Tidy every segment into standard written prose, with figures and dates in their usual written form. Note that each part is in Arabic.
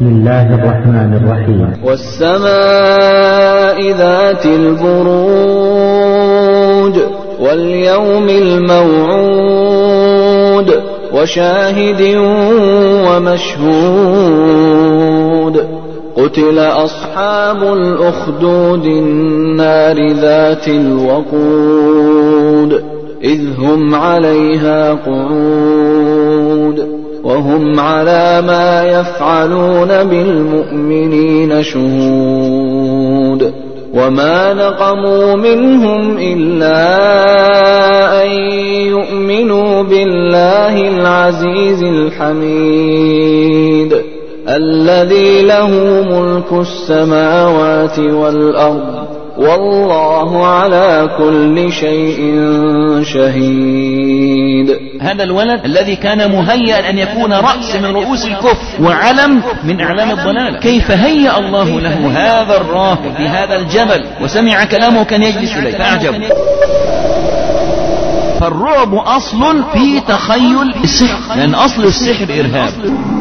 الله الرحمن الرحيم. والسماء ذات البروج واليوم الموعود وشاهد ومشهود قتل أصحاب الأخدود النار ذات الوقود إذ هم عليها قعود وهم على ما يفعلون بالمؤمنين شهود وما نقموا منهم إلا أن يؤمنوا بالله العزيز الحميد الذي له ملك السماوات والأرض والله على كل شيء شهيد. هذا الولد الذي كان مهيئا أن يكون رأس من رؤوس الكفر وعلم من أعلام الضلال، كيف هيأ الله له هذا الراهب في هذا الجبل وسمع كلامه كان يجلس إليه فأعجب. فالرعب أصل في تخيل السحر، لأن أصل السحر إرهاب.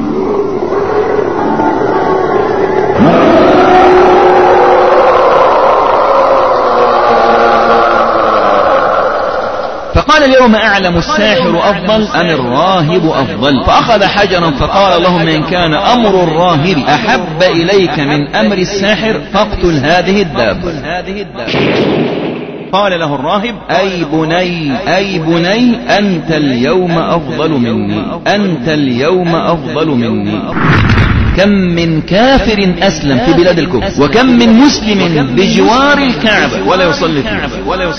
فقال اليوم أعلم الساحر أفضل أم الراهب أفضل؟ فأخذ حجرا فقال اللهم إن كان أمر الراهب أحب إليك من أمر الساحر فاقتل هذه الدابة. قال له الراهب أي بني أنت اليوم أفضل مني، أنت اليوم أفضل مني. كم من كافر أسلم في بلاد الكفر، وكم من مسلم بجوار الكعبة ولا يصلي فيها.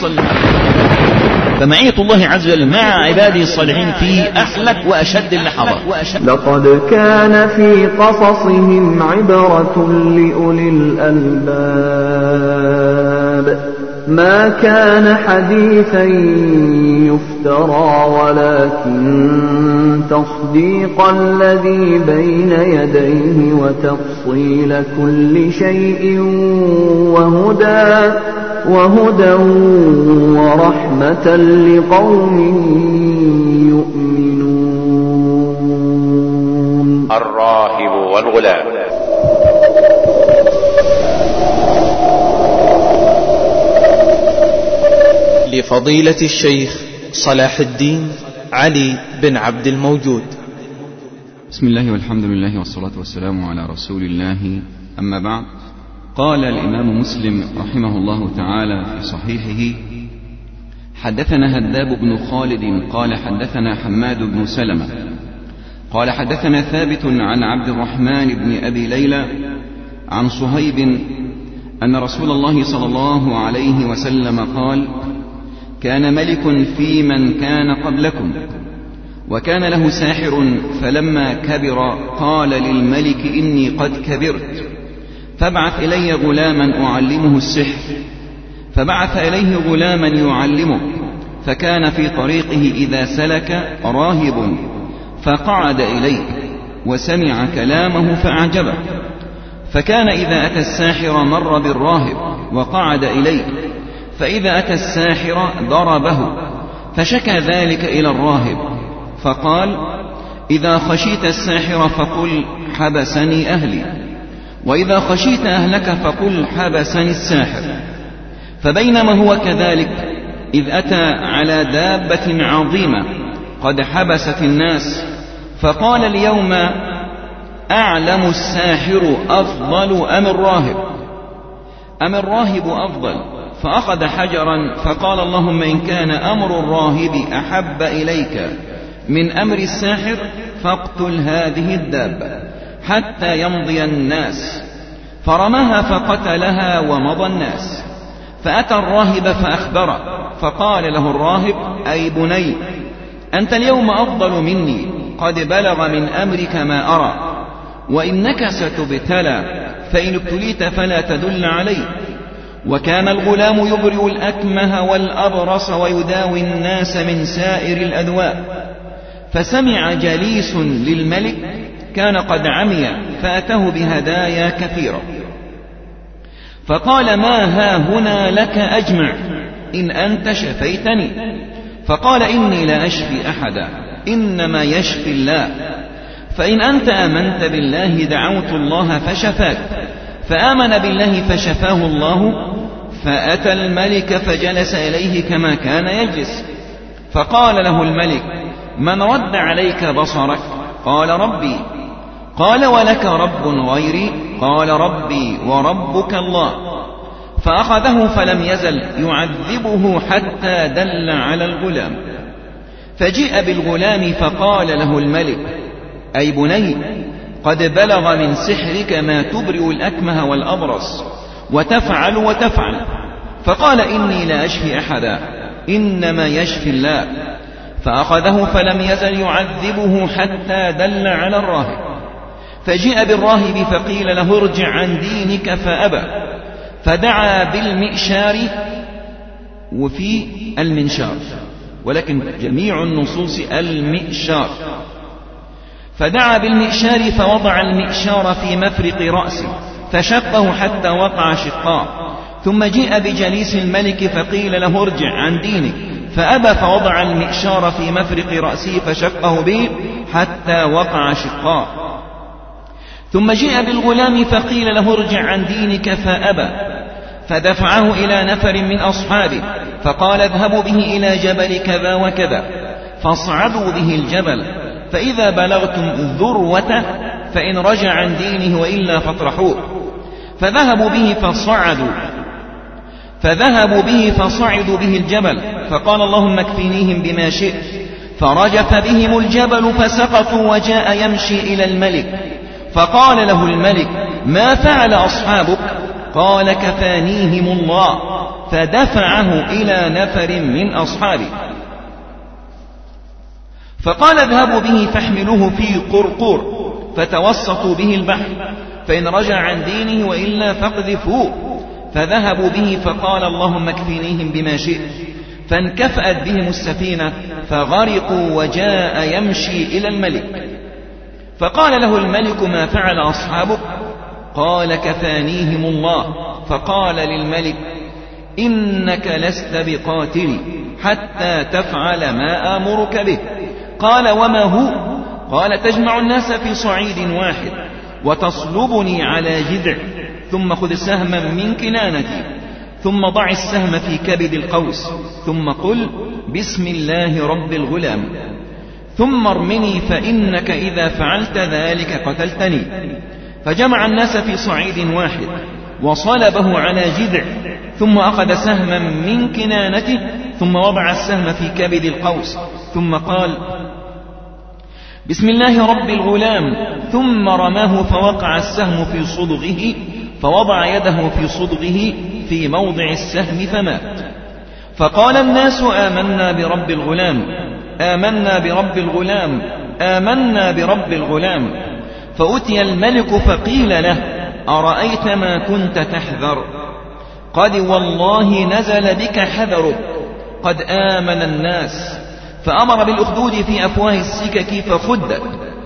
فمعية الله عز وجل مع عباده الصالحين في أحلك وأشد اللحظات. لقد كان في قصصهم عبرة لأولي الألباب ما كان حديثا يفترى ولكن تصديق الذي بين يديه وتفصيل كل شيء وهدى ورحمة لقوم يؤمنون. الراهب والغلام. لفضيلة الشيخ صلاح الدين علي بن عبد الموجود. بسم الله والحمد لله والصلاة والسلام على رسول الله، أما بعد. قال الإمام مسلم رحمه الله تعالى في صحيحه: حدثنا هداب بن خالد قال حدثنا حماد بن سلمة قال حدثنا ثابت عن عبد الرحمن بن أبي ليلى عن صهيب أن رسول الله صلى الله عليه وسلم قال: كان ملك في من كان قبلكم وكان له ساحر فلما كبر قال للملك: إني قد كبرت فابعث إلي غلاما أعلمه السحر. فبعث إليه غلاما يعلمه، فكان في طريقه إذا سلك راهب فقعد إليه وسمع كلامه فأعجبه، فكان إذا أتى الساحر مر بالراهب وقعد إليه، فإذا أتى الساحر ضربه، فشكى ذلك إلى الراهب فقال: إذا خشيت الساحر فقل حبسني أهلي، وإذا خشيت أهلك فقل حبسني الساحر. فبينما هو كذلك إذ أتى على دابة عظيمة قد حبست الناس، فقال: اليوم أعلم الساحر أفضل أم الراهب؟ أم الراهب أفضل؟ فأخذ حجرا فقال: اللهم إن كان أمر الراهب أحب إليك من أمر الساحر فاقتل هذه الدابة حتى يمضي الناس. فرماها فقتلها ومضى الناس. فأتى الراهب فأخبره، فقال له الراهب: أي بني أنت اليوم أفضل مني، قد بلغ من أمرك ما أرى، وإنك ستبتلى، فإن ابتليت فلا تدل علي. وكان الغلام يبرئ الأكمه والأبرص ويداوي الناس من سائر الأدواء. فسمع جليس للملك كان قد عمي فأتاه بهدايا كثيرة، فقال: ما ها هنا لك أجمع إن أنت شفيتني. فقال: إني لا أشفي أحدا، إنما يشفي الله. فإن أنت آمنت بالله دعوت الله فشفاك. فآمن بالله فشفاه الله. فأتى الملك فجلس إليه كما كان يجلس. فقال له الملك: من رد عليك بصرك؟ قال: ربي. قال: ولك رب غيري؟ قال: ربي وربك الله. فأخذه فلم يزل يعذبه حتى دل على الغلام. فجيء بالغلام فقال له الملك: أي بني، قد بلغ من سحرك ما تبرئ الأكمه والأبرص وتفعل وتفعل. فقال: إني لا أشفي أحدا، إنما يشفي الله. فأخذه فلم يزل يعذبه حتى دل على الراهب. فجيء بالراهب فقيل له: ارجع عن دينك، فأبى. فدعا بالمئشار، وفي المنشار، ولكن جميع النصوص المئشار. فدعا بالمئشار فوضع المئشار في مفرق رأسه فشقه حتى وقع شقاه. ثم جيء بجليس الملك فقيل له: ارجع عن دينك، فأبى. فوضع المئشار في مفرق رأسه فشقه به حتى وقع شقاه. ثم جيء بالغلام فقيل له: ارجع عن دينك، فأبى. فدفعه إلى نفر من أصحابه فقال: اذهبوا به إلى جبل كذا وكذا، فاصعدوا به الجبل، فإذا بلغتم ذروته فإن رجع عن دينه وإلا فاطرحوه. فذهبوا به فصعدوا به الجبل. فقال: اللهم اكفنيهم بما شئت. فرجف بهم الجبل فسقطوا، وجاء يمشي إلى الملك. فقال له الملك: ما فعل أصحابك؟ قال: كفانيهم الله. فدفعه إلى نفر من أصحابه. فقال: اذهبوا به فاحملوه في قرقور فتوسطوا به البحر، فإن رجع عن دينه وإلا فاقذفوه. فذهبوا به فقال: اللهم اكفنيهم بما شئت. فانكفأت بهم السفينة فغرقوا، وجاء يمشي إلى الملك. فقال له الملك: ما فعل أصحابك؟ قال: كفانيهم الله. فقال للملك: إنك لست بقاتلي حتى تفعل ما آمرك به. قال: وما هو؟ قال: تجمع الناس في صعيد واحد وتصلبني على جذع، ثم خذ سهما من كنانتي، ثم ضع السهم في كبد القوس، ثم قل: بسم الله رب الغلام، ثم ارمني، فإنك إذا فعلت ذلك قتلتني. فجمع الناس في صعيد واحد وصلبه على جذع، ثم أخذ سهما من كنانته، ثم وضع السهم في كبد القوس، ثم قال: بسم الله رب الغلام، ثم رماه فوقع السهم في صدغه، فوضع يده في صدغه في موضع السهم فمات. فقال الناس: آمنا برب الغلام، آمنا برب الغلام، آمنا برب الغلام. فأتي الملك فقيل له: أرأيت ما كنت تحذر؟ قد والله نزل بك حذرك، قد آمن الناس. فأمر بالأخدود في أفواه السكك فخدت،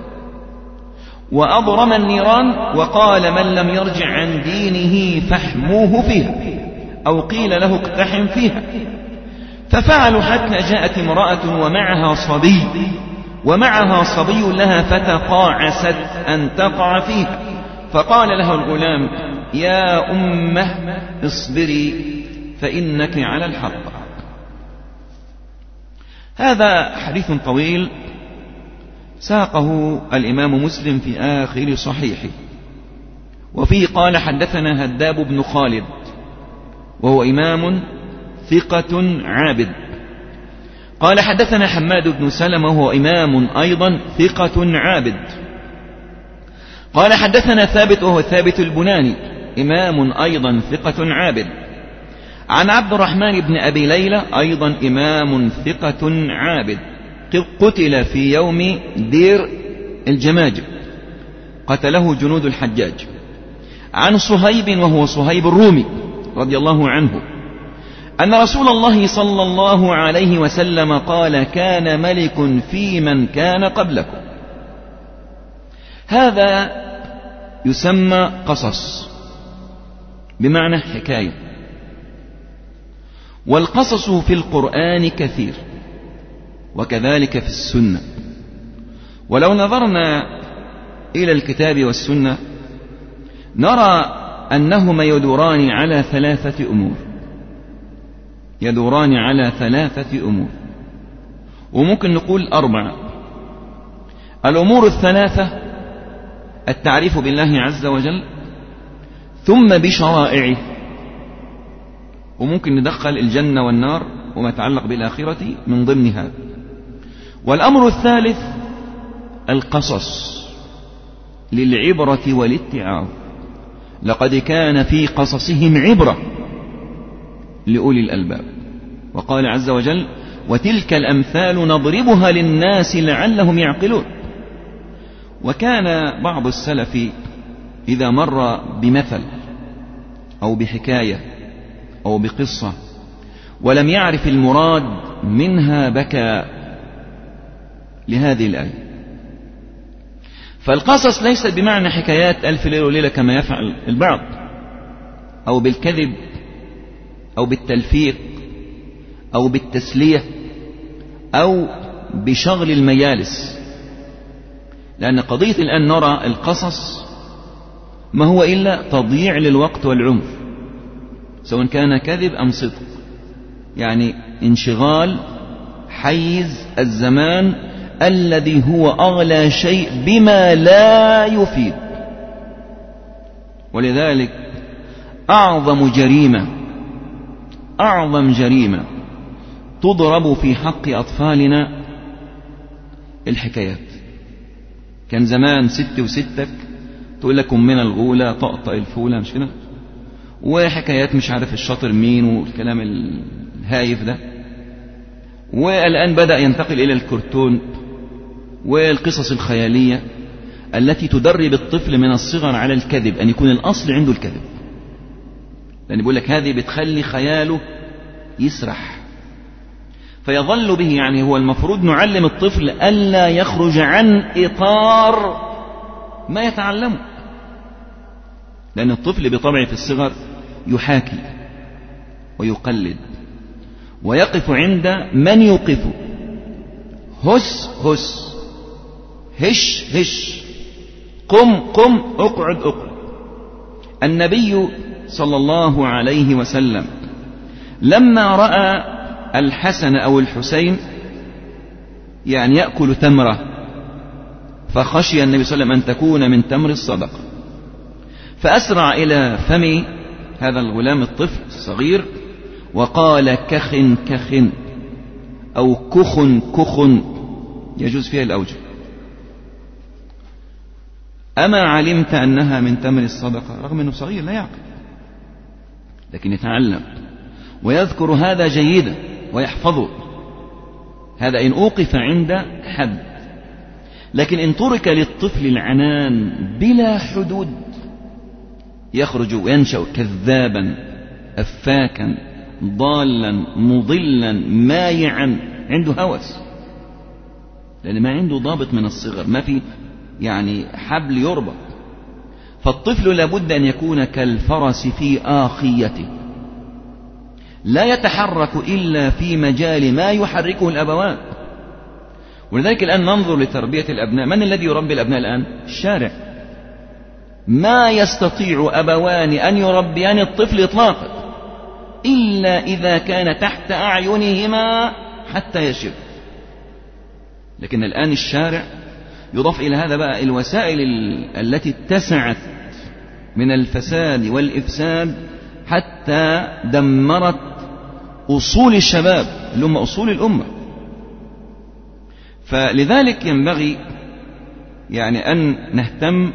وأضرم النيران، وقال: من لم يرجع عن دينه فاحموه فيها، أو قيل له اقتحم فيها. ففعلوا حتى جاءت امرأة ومعها صبي لها، فتقاعست أن تقع فيها. فقال لها الغلام: يا أمه اصبري فإنك على الحق. هذا حديث طويل ساقه الإمام مسلم في آخر صحيحه، وفيه قال: حدثنا هداب بن خالد، وهو إمام ثقة عابد. قال: حدثنا حماد بن سلمة، وهو إمام أيضا ثقة عابد. قال: حدثنا ثابت، وهو ثابت البناني، إمام أيضا ثقة عابد، عن عبد الرحمن بن أبي ليلى، أيضا إمام ثقة عابد، قتل في يوم دير الجماجم، قتله جنود الحجاج. عن صهيب، وهو صهيب الرومي رضي الله عنه، أن رسول الله صلى الله عليه وسلم قال: كان ملك في من كان قبلكم. هذا يسمى قصص، بمعنى حكاية، والقصص في القرآن كثير، وكذلك في السنة. ولو نظرنا إلى الكتاب والسنة نرى أنهما يدوران على 3 أمور، يدوران على 3 أمور، وممكن نقول 4. الأمور ال3: التعريف بالله عز وجل، ثم بشرائعه، وممكن ندخل الجنة والنار وما يتعلق بالآخرة من ضمن هذا. والأمر الثالث: القصص للعبرة والاتعاظ، لقد كان في قصصهم عبرة لأولي الألباب. وقال عز وجل: وتلك الأمثال نضربها للناس لعلهم يعقلون. وكان بعض السلف إذا مر بمثل أو بحكاية أو بقصة ولم يعرف المراد منها بكى لهذه الآية. فالقصص ليست بمعنى حكايات ألف ليلة وليلة كما يفعل البعض، أو بالكذب أو بالتلفيق أو بالتسلية أو بشغل المجالس، لأن قضية الآن نرى القصص ما هو إلا تضييع للوقت والعمر، سواء كان كذب أم صدق، يعني انشغال حيز الزمان الذي هو أغلى شيء بما لا يفيد. ولذلك أعظم جريمة تضرب في حق أطفالنا الحكايات. كان زمان 6 وستك تقول لكم من الغولة طقطق الفولة، مش كده؟ وحكايات مش عارف الشاطر مين والكلام الهايف ده. والآن بدأ ينتقل إلى الكرتون والقصص الخيالية التي تدرب الطفل من الصغر على الكذب، أن يكون الأصل عنده الكذب، لأن بيقول لك هذه بتخلي خياله يسرح فيظل به. يعني هو المفروض نعلم الطفل ألا يخرج عن إطار ما يتعلمه، لأن الطفل بطبعه في الصغر يحاكي ويقلد ويقف عند من يوقفه. هس هس، هش هش، قم قم، اقعد اقعد. النبي صلى الله عليه وسلم لما رأى الحسن أو الحسين يعني يأكل تمرة، فخشي النبي صلى الله عليه وسلم أن تكون من تمر الصدقة، فأسرع إلى فم هذا الغلام الطفل الصغير وقال: كخ كخ، أو كخ كخ، يجوز فيها الأوجه. أما علمت أنها من تمر الصدقة؟ رغم أنه صغير لا يعقل، لكن يتعلم ويذكر هذا جيدا ويحفظه. هذا إن أوقف عند حد، لكن إن ترك للطفل العنان بلا حدود يخرج وينشأ كذابا أفاكا ضالا مضلا مايعا، عنده هوس، لأن ما عنده ضابط من الصغر، ما في يعني حبل يربط. فالطفل لابد أن يكون كالفرس في آخيته، لا يتحرك إلا في مجال ما يحركه الأبوان. ولذلك الآن ننظر لتربية الأبناء. من الذي يربي الأبناء الآن؟ الشارع. ما يستطيع أبوان أن يربيان الطفل إطلاقا إلا إذا كان تحت أعينهما حتى يشب. لكن الآن الشارع يضاف إلى هذا بقى الوسائل التي اتسعت من الفساد والإفساد حتى دمرت أصول الشباب اللي هم أصول الأمة. فلذلك ينبغي يعني أن نهتم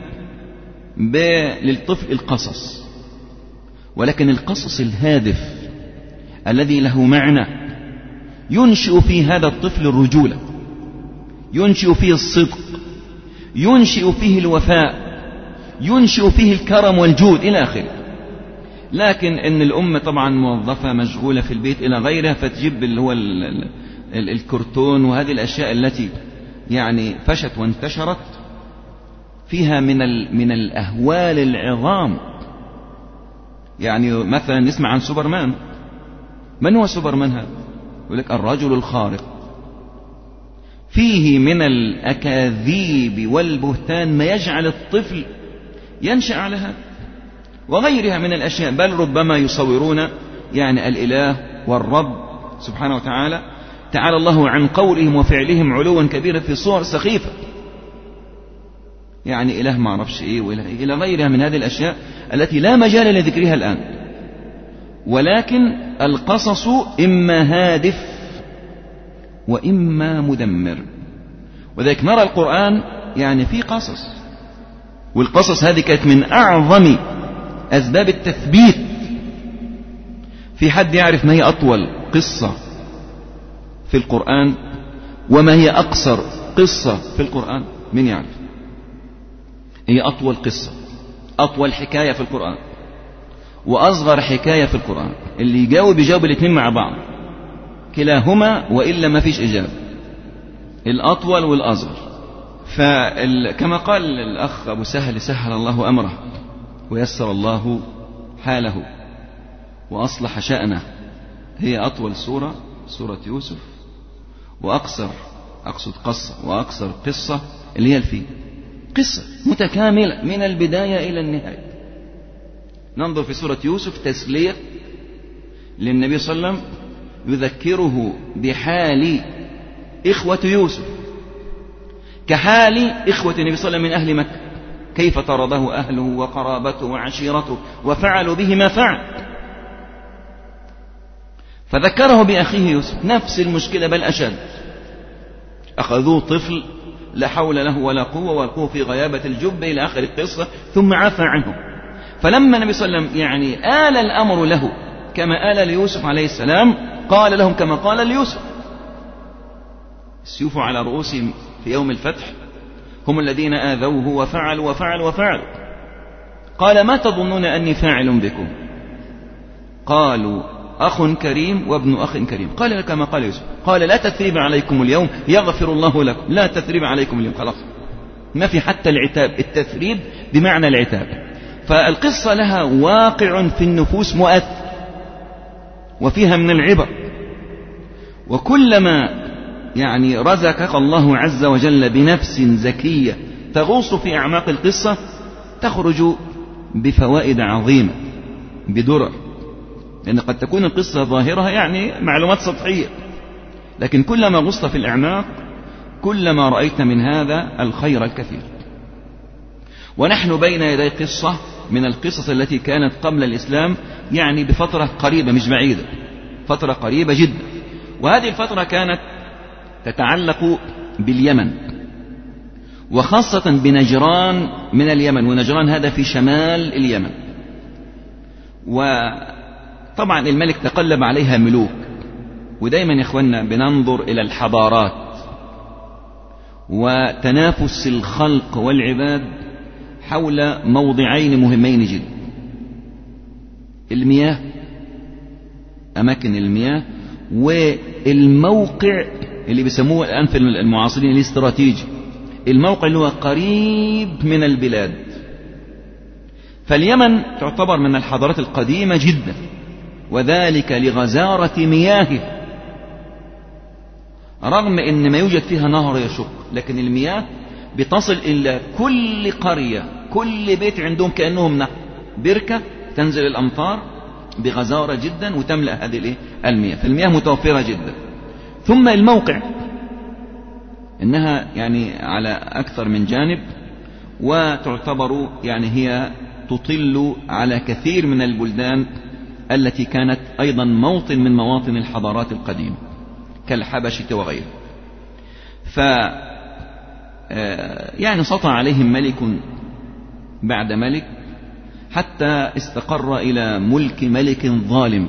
للطفل القصص، ولكن القصص الهادف الذي له معنى ينشئ في هذا الطفل الرجولة، ينشئ فيه الصدق، ينشئ فيه الوفاء، ينشئ فيه الكرم والجود إلى آخره. لكن إن الأمة طبعا موظفة مشغولة في البيت إلى غيرها، فتجيب اللي هو الكرتون وهذه الأشياء التي يعني فشت وانتشرت فيها من الأهوال العظام. يعني مثلا نسمع عن سوبرمان. من هو سوبرمان هذا؟ يقول لك الرجل الخارق. فيه من الأكاذيب والبهتان ما يجعل الطفل ينشأ على هذا، وغيرها من الأشياء، بل ربما يصورون يعني الإله والرب سبحانه وتعالى تعالى الله عن قولهم وفعلهم علوا كبيرا في صور سخيفة، يعني إله ما عرفش إيه وإله إيه إلى غيرها من هذه الأشياء التي لا مجال لذكرها الآن. ولكن القصص إما هادف وإما مدمر، وذلك نرى القرآن يعني في قصص، والقصص هذه كانت من أعظم أسباب التثبيت. في حد يعرف ما هي أطول قصة في القرآن وما هي أقصر قصة في القرآن؟ من يعرف؟ هي أطول قصة، أطول حكاية في القرآن وأصغر حكاية في القرآن، اللي يجاوب الاثنين مع بعض كلاهما، وإلا ما فيش إجابة، الأطول والأصغر. فكما قال الأخ أبو سهل سهل الله أمره ويسر الله حاله وأصلح شأنه، هي أطول سورة يوسف، وأقصر وأقصر قصة اللي هي الفيل، قصة متكاملة من البداية إلى النهاية. ننظر في سورة يوسف تسلية للنبي صلى الله عليه وسلم، يذكره بحال إخوة يوسف كحال إخوة النبي صلى الله عليه وسلم من أهل مكة، كيف طرده أهله وقرابته وعشيرته وفعلوا به ما فعل، فذكره بأخيه يوسف نفس المشكلة بل أشد، أخذوه طفل لا حول له ولا قوة والقوه في غيابة الجب إلى آخر القصة، ثم عفى عنه. فلما النبي صلى الله عليه وسلم يعني آل الأمر له كما آل ليوسف عليه السلام، قال لهم كما قال ليوسف: السيوف على رؤوسهم في يوم الفتح، هم الذين آذوه وفعلوا وفعلوا وفعلوا. قال: ما تظنون أني فاعل بكم؟ قالوا: أخ كريم وابن أخ كريم. قال كما قال يوسف، قال: لا تثريب عليكم اليوم يغفر الله لكم. لا تثريب عليكم اليوم، خلاص ما في حتى العتاب، التثريب بمعنى العتاب. فالقصة لها واقع في النفوس مؤثر وفيها من العبر، وكلما يعني رزقك الله عز وجل بنفس زكية تغوص في أعماق القصة تخرج بفوائد عظيمة بدرر، لأن قد تكون القصة ظاهرها يعني معلومات سطحية، لكن كلما غصت في الأعماق كلما رأيت من هذا الخير الكثير. ونحن بين يدي قصة من القصص التي كانت قبل الإسلام، يعني بفترة قريبة مش بعيدة، فترة قريبة جدا، وهذه الفترة كانت تتعلق باليمن، وخاصة بنجران من اليمن، ونجران هذا في شمال اليمن. وطبعا الملك تقلب عليها ملوك، ودايما يا إخواننا بننظر إلى الحضارات وتنافس الخلق والعباد حول موضعين مهمين جدا: المياه، أماكن المياه، والموقع اللي بيسموه الآن في المعاصرين الاستراتيجي، الموقع اللي هو قريب من البلاد. فاليمن تعتبر من الحضارات القديمة جدا، وذلك لغزارة مياهها، رغم ان ما يوجد فيها نهر يشق، لكن المياه بتصل الى كل قرية، كل بيت عندهم كأنهم نهر، بركة تنزل الأمطار بغزارة جدا وتملأ هذه المياه، فالمياه متوفرة جدا. ثم الموقع، إنها يعني على أكثر من جانب، وتعتبر يعني هي تطل على كثير من البلدان التي كانت أيضا موطن من مواطن الحضارات القديمة كالحبشة وغيرها. يعني سطع عليهم ملك بعد ملك حتى استقر إلى ملك ملك ظالم،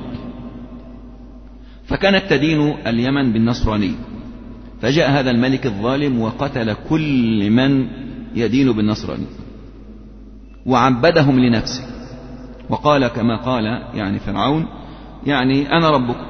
فكانت تدين اليمن بالنصرانية، فجاء هذا الملك الظالم وقتل كل من يدين بالنصرانية وعبدهم لنفسه، وقال كما قال يعني فرعون يعني أنا ربكم.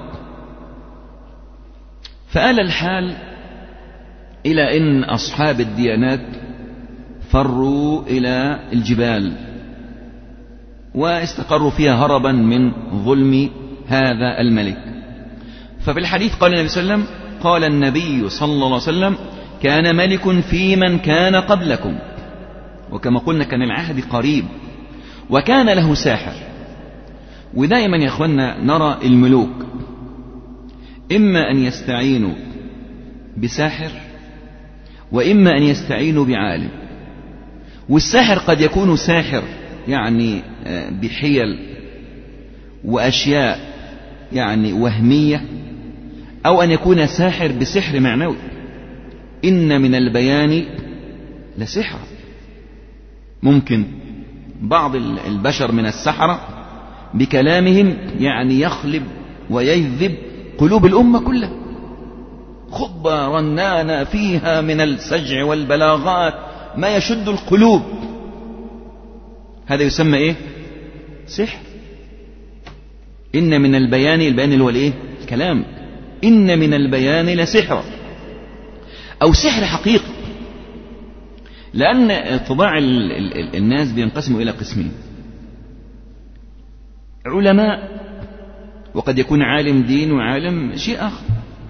فآل الحال إلى أن أصحاب الديانات فروا إلى الجبال واستقروا فيها هربا من ظلم هذا الملك. ففي الحديث قال النبي صلى الله عليه وسلم: قال النبي صلى الله عليه وسلم: كان ملك في من كان قبلكم، وكما قلنا كان العهد قريب، وكان له ساحر. ودائما يا أخوانا نرى الملوك إما أن يستعينوا بساحر وإما أن يستعينوا بعالم. والساحر قد يكون ساحر يعني بحيل وأشياء يعني وهمية، أو أن يكون ساحر بسحر معنوي. إن من البيان لسحر. ممكن بعض البشر من السحرة بكلامهم يعني يخلب ويجذب قلوب الأمة كلها، خطبة رنانة فيها من السجع والبلاغات ما يشد القلوب. هذا يسمى إيه؟ سحر. إن من البيان، البيان اللي هو الإيه؟ الكلام. إن من البيان لسحر، أو سحر حقيقي. لأن طباع الناس بينقسموا إلى قسمين: علماء، وقد يكون عالم دين وعالم شيء آخر،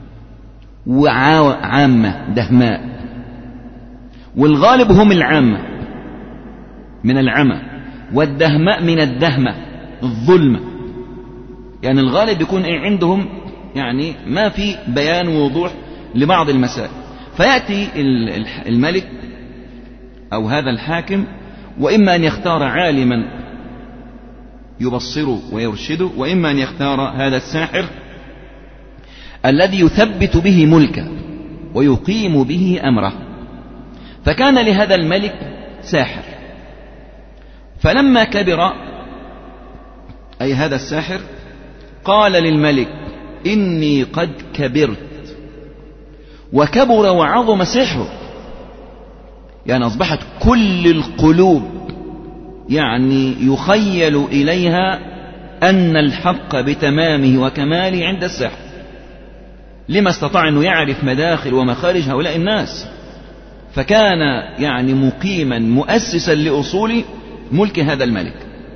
وعامة دهماء. والغالب هم العامة من العمى، والدهماء من الدهمة الظلمة. يعني الغالب يكون عندهم يعني ما في بيان ووضوح لبعض المسائل، فيأتي الملك أو هذا الحاكم وإما أن يختار عالما يبصره ويرشده، وإما أن يختار هذا الساحر الذي يثبت به ملكه ويقيم به أمره. فكان لهذا الملك ساحر، فلما كبر أي هذا الساحر قال للملك: إني قد كبرت، وكبر وعظم سحره. يعني أصبحت كل القلوب يعني يخيل إليها أن الحق بتمامه وكماله عند السحر. لما استطاع أنه يعرف مداخل ومخارج هؤلاء الناس، فكان يعني مقيما مؤسسا لأصول ملك هذا الملك.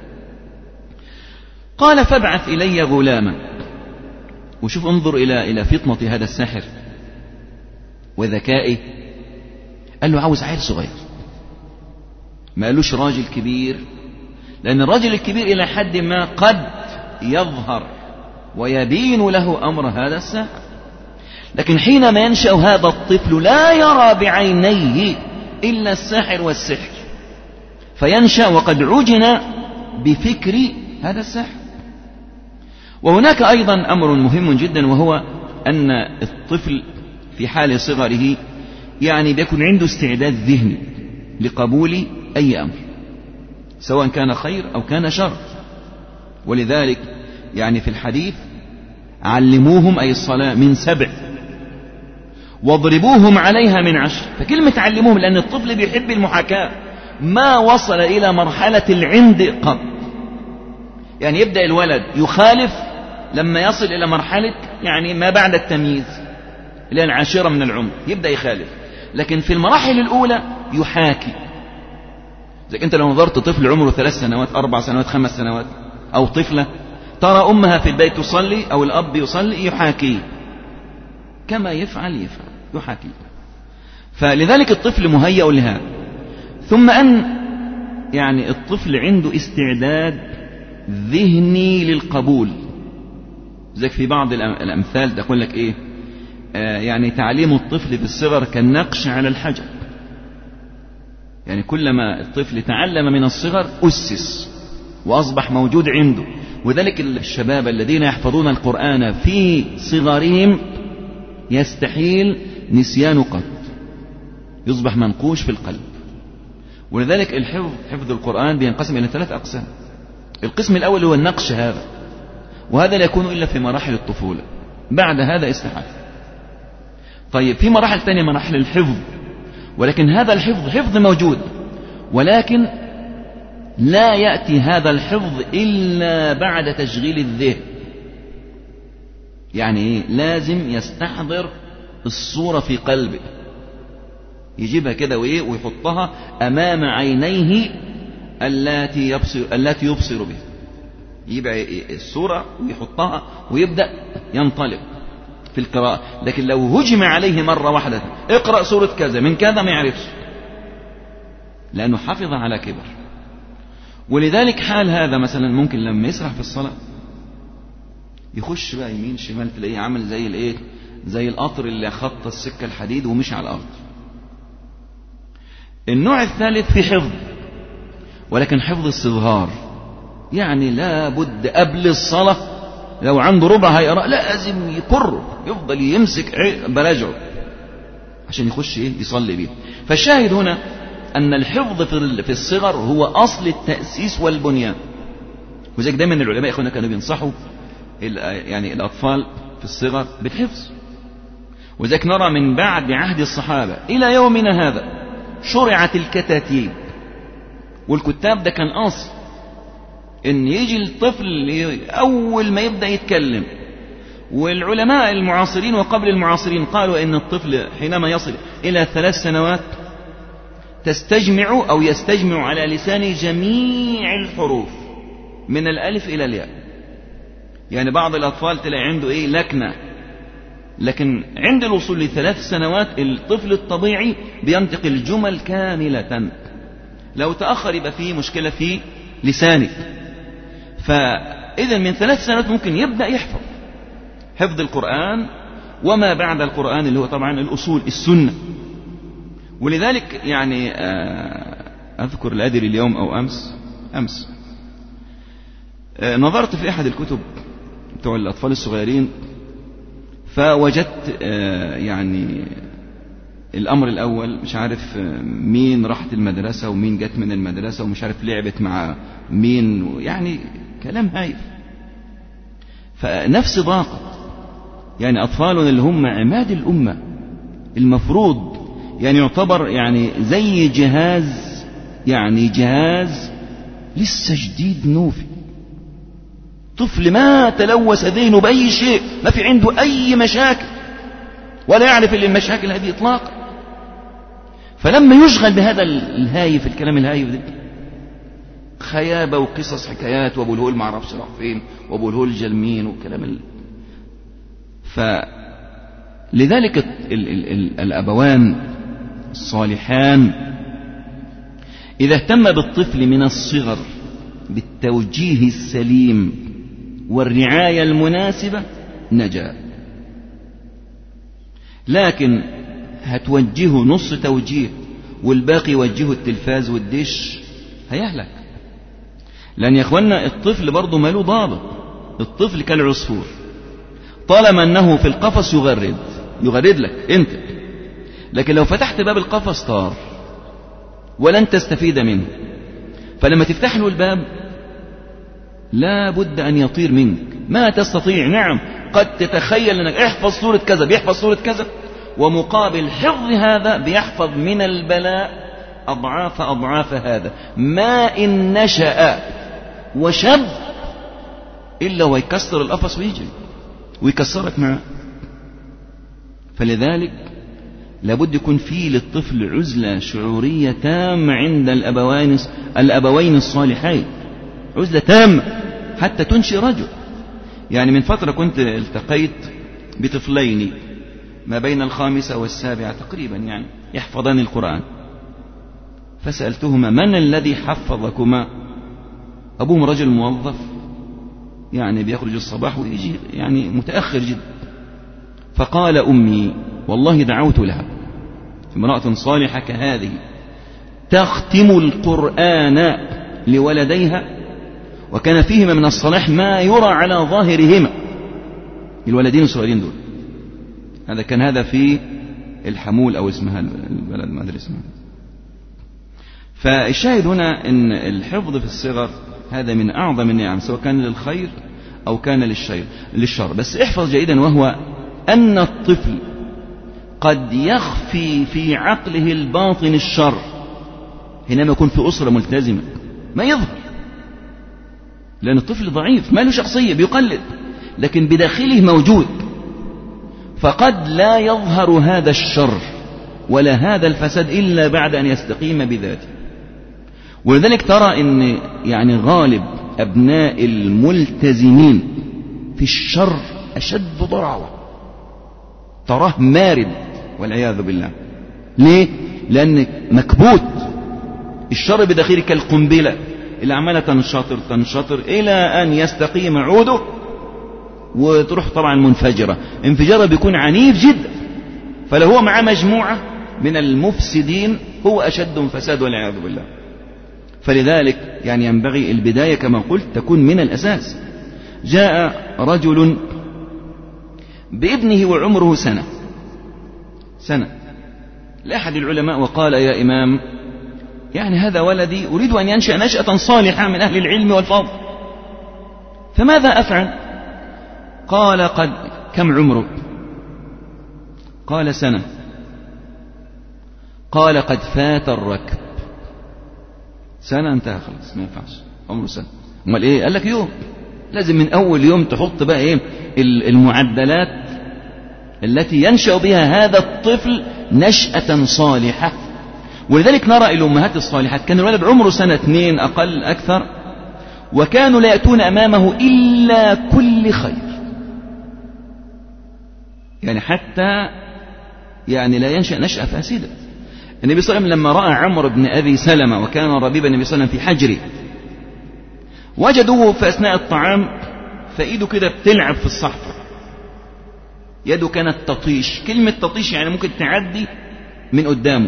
قال: فابعث إلي غلاما. وشوف انظر إلى فطنة هذا الساحر وذكائه. قال له: عاوز عيل صغير، ما قالوش راجل كبير، لأن الرجل الكبير إلى حد ما قد يظهر ويبين له أمر هذا الساحر، لكن حينما ينشأ هذا الطفل لا يرى بعينيه إلا الساحر والسحر، فينشأ وقد عجن بفكر هذا الساحر. وهناك أيضا أمر مهم جدا، وهو أن الطفل في حال صغره يعني بيكون عنده استعداد ذهني لقبول أي أمر، سواء كان خير أو كان شر. ولذلك يعني في الحديث: علموهم أي الصلاة من 7 واضربوهم عليها من 10. فكلمة علموهم لأن الطفل بيحب المحاكاة، ما وصل إلى مرحلة العند قط. يعني يبدأ الولد يخالف لما يصل إلى مرحلة يعني ما بعد التمييز اللي هي 10 من العمر، يبدأ يخالف. لكن في المراحل الأولى يحاكي. زي أنت لو نظرت طفل عمره 3 سنوات 4 سنوات 5 سنوات، أو طفلة ترى أمها في البيت تصلي أو الأب يصلي، يحاكي كما يفعل يحاكي. فلذلك الطفل مهيأ لهذا. ثم أن يعني الطفل عنده استعداد ذهني للقبول. زي في بعض الأمثال تقول لك إيه، يعني تعليم الطفل في الصغر كالنقش على الحجر. يعني كلما الطفل تعلم من الصغر أسس وأصبح موجود عنده. وذلك الشباب الذين يحفظون القرآن في صغرهم يستحيل نسيان قط، يصبح منقوش في القلب. ولذلك حفظ القرآن بينقسم إلى 3 أقسام. القسم الأول هو النقش هذا، وهذا لا يكون إلا في مراحل الطفولة، بعد هذا استحال. طيب في مراحل ثانية، مراحل الحفظ، ولكن هذا الحفظ حفظ موجود، ولكن لا يأتي هذا الحفظ إلا بعد تشغيل الذهن. يعني إيه؟ لازم يستحضر الصورة في قلبه، يجيبها كده ويحطها أمام عينيه التي يبصر بها. يبقى الصورة ويحطها ويبدأ ينطلق. في القراءة، لكن لو هجم عليه مرة واحدة اقرأ سورة كذا من كذا ما يعرفش، لأنه حفظ على كبر. ولذلك حال هذا مثلا ممكن لما يسرح في الصلاة يخش بقى يمين شمال، تلاقيه عامل زي الايه، زي القطر اللي خط السكة الحديد ومشي على الأرض. النوع الثالث في حفظ، ولكن حفظ الصغار، يعني لا بد قبل الصلاة لو عنده ربع هيقرأ لازم يكر، يفضل يمسك براجعه عشان يخش يصلي بيه. فالشاهد هنا أن الحفظ في الصغر هو أصل التأسيس والبنيان. وذلك دائما العلماء إخوانا كانوا بينصحوا يعني الأطفال في الصغر بالحفظ. وذلك نرى من بعد عهد الصحابة إلى يومنا هذا شرعت الكتاتيب، والكتاب ده كان أصل إن يجي الطفل أول ما يبدأ يتكلم. والعلماء المعاصرين وقبل المعاصرين قالوا إن الطفل حينما يصل إلى 3 سنوات تستجمع أو يستجمع على لسانه جميع الحروف من الألف إلى الياء. يعني بعض الأطفال تلاقي عنده لكنة، لكن عند الوصول ل3 سنوات الطفل الطبيعي بينطق الجمل كاملة. لو تأخر يبقى فيه مشكلة في لسانه. فإذا من 3 سنوات ممكن يبدأ يحفظ حفظ القرآن وما بعد القرآن اللي هو طبعا الأصول السنة. ولذلك يعني أذكر الأدري اليوم أو أمس نظرت في أحد الكتب بتوع الأطفال الصغيرين، فوجدت يعني الأمر الأول مش عارف مين راحت المدرسة ومين جت من المدرسة ومش عارف لعبت مع مين، يعني كلام هايف. فنفس ضاقت، يعني أطفالنا اللي هم عماد الأمة المفروض يعني يعتبر يعني زي جهاز، يعني جهاز لسه جديد نوفي، طفل ما تلوث ذهنه بأي شيء، ما في عنده أي مشاكل ولا يعرف المشاكل هذه إطلاقا. فلما يشغل بهذا الهايف، الكلام الهايف ده، خيابة وقصص حكايات وابو الهول ما عرفش راح فين وابو الهول جلمين والكلام لذلك الأبوان الصالحان إذا اهتم بالطفل من الصغر بالتوجيه السليم والرعاية المناسبة نجا. لكن هتوجهه نص توجيه والباقي يوجهه التلفاز والدش هيهلك. لأن يا أخوانا الطفل برضه ماله ضابط. الطفل كالعصفور، طالما أنه في القفص يغرد لك أنت، لكن لو فتحت باب القفص طار ولن تستفيد منه. فلما تفتح له الباب لا بد أن يطير منك، ما تستطيع. نعم قد تتخيل أنك احفظ سورة كذا، بيحفظ سورة كذا، ومقابل حفظ هذا بيحفظ من البلاء أضعاف هذا. ما إن نشأ وشب إلا ويكسر القفص ويجري ويكسرك معه. فلذلك لابد يكون فيه للطفل عزلة شعورية تامة عند الأبوين الصالحين، عزلة تامة حتى تنشئ رجل. يعني من فترة كنت التقيت بطفلين ما بين 5 و7 تقريبا، يعني يحفظان القرآن. فسألتهما من الذي حفظكما؟ أبوهم رجل موظف، يعني بيخرج الصباح ويجي يعني متأخر جدا. فقال أمي والله دعوت لها، امرأة صالحة كهذه تختم القرآن لولديها، وكان فيهما من الصلاح ما يرى على ظاهرهما، الولدين الصغيرين دول. هذا في الحمول أو اسمها البلد ما أدري اسمها. فالشاهد هنا أن الحفظ في الصغر هذا من أعظم النعم، سواء كان للخير أو كان للشر. بس احفظ جيدا، وهو أن الطفل قد يخفي في عقله الباطن الشر حينما يكون في أسرة ملتزمة، ما يظهر، لأن الطفل ضعيف ما له شخصية بيقلد، لكن بداخله موجود. فقد لا يظهر هذا الشر ولا هذا الفساد إلا بعد أن يستقيم بذاته. ولذلك ترى أن يعني غالب أبناء الملتزمين في الشر أشد ضراوة تراه مارد والعياذ بالله. ليه؟ لأن مكبوت، الشر بداخله كالقنبلة اللي عمالة تنشطر إلى أن يستقيم عوده وتروح طبعا منفجرة. انفجارها بيكون عنيف جدا، فلو هو مع مجموعة من المفسدين هو أشد فساد والعياذ بالله. فلذلك يعني ينبغي البداية كما قلت تكون من الأساس. جاء رجل بابنه وعمره سنة لأحد العلماء وقال: يا إمام، يعني هذا ولدي أريد أن ينشأ نشأة صالحة من أهل العلم والفضل، فماذا أفعل؟ قال: كم عمره؟ قال: سنة. قال: قد فات الركب. سنة انتهى خلاص، ما ينفعش، عمره سنة. امال ايه؟ قال لك يوم، لازم من اول يوم تحط بقى ايه المعدلات التي ينشأ بها هذا الطفل نشأة صالحة. ولذلك نرى الأمهات الصالحات كان الولد عمره سنة 2 أقل أكثر، وكانوا لا يأتون أمامه إلا كل خير، يعني حتى يعني لا ينشأ نشأة فاسدة. النبي صلى الله عليه وسلم لما رأى عمرو بن أبي سلمة وكان ربيب النبي صلى الله عليه وسلم في حجره، وجدوه في أثناء الطعام فإيده كده بتلعب في الصحفة، يده كانت تطيش. كلمة تطيش يعني ممكن تعدي من قدامه،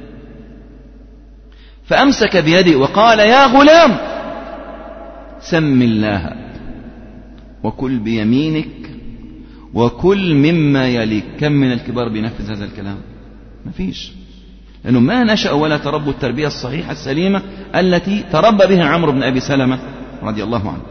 فأمسك بيده وقال: يا غلام، سم الله وكل بيمينك وكل مما يليك. كم من الكبار بينفذ هذا الكلام؟ ما فيش، لأنه ما نشأ ولا تربوا التربية الصحيحة السليمة التي تربى بها عمرو بن أبي سلمة رضي الله عنه.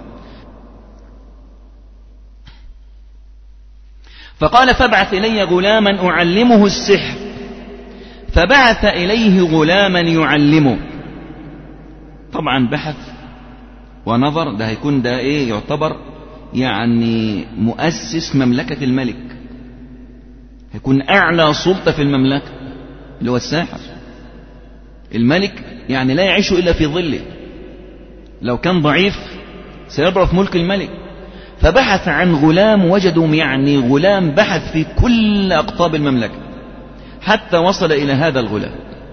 فقال: فابعث إلي غلاما أعلمه السحر. فبعث إليه غلاما يعلمه. طبعا بحث ونظر، ده هيكون ده ايه، يعتبر يعني مؤسس مملكة الملك، هيكون أعلى سلطة في المملكة اللي هو الساحر. الملك يعني لا يعيش إلا في ظله، لو كان ضعيف سيضعف ملك الملك. فبحث عن غلام، وجدوا يعني غلام بحث في كل أقطاب المملكة حتى وصل إلى هذا الغلام.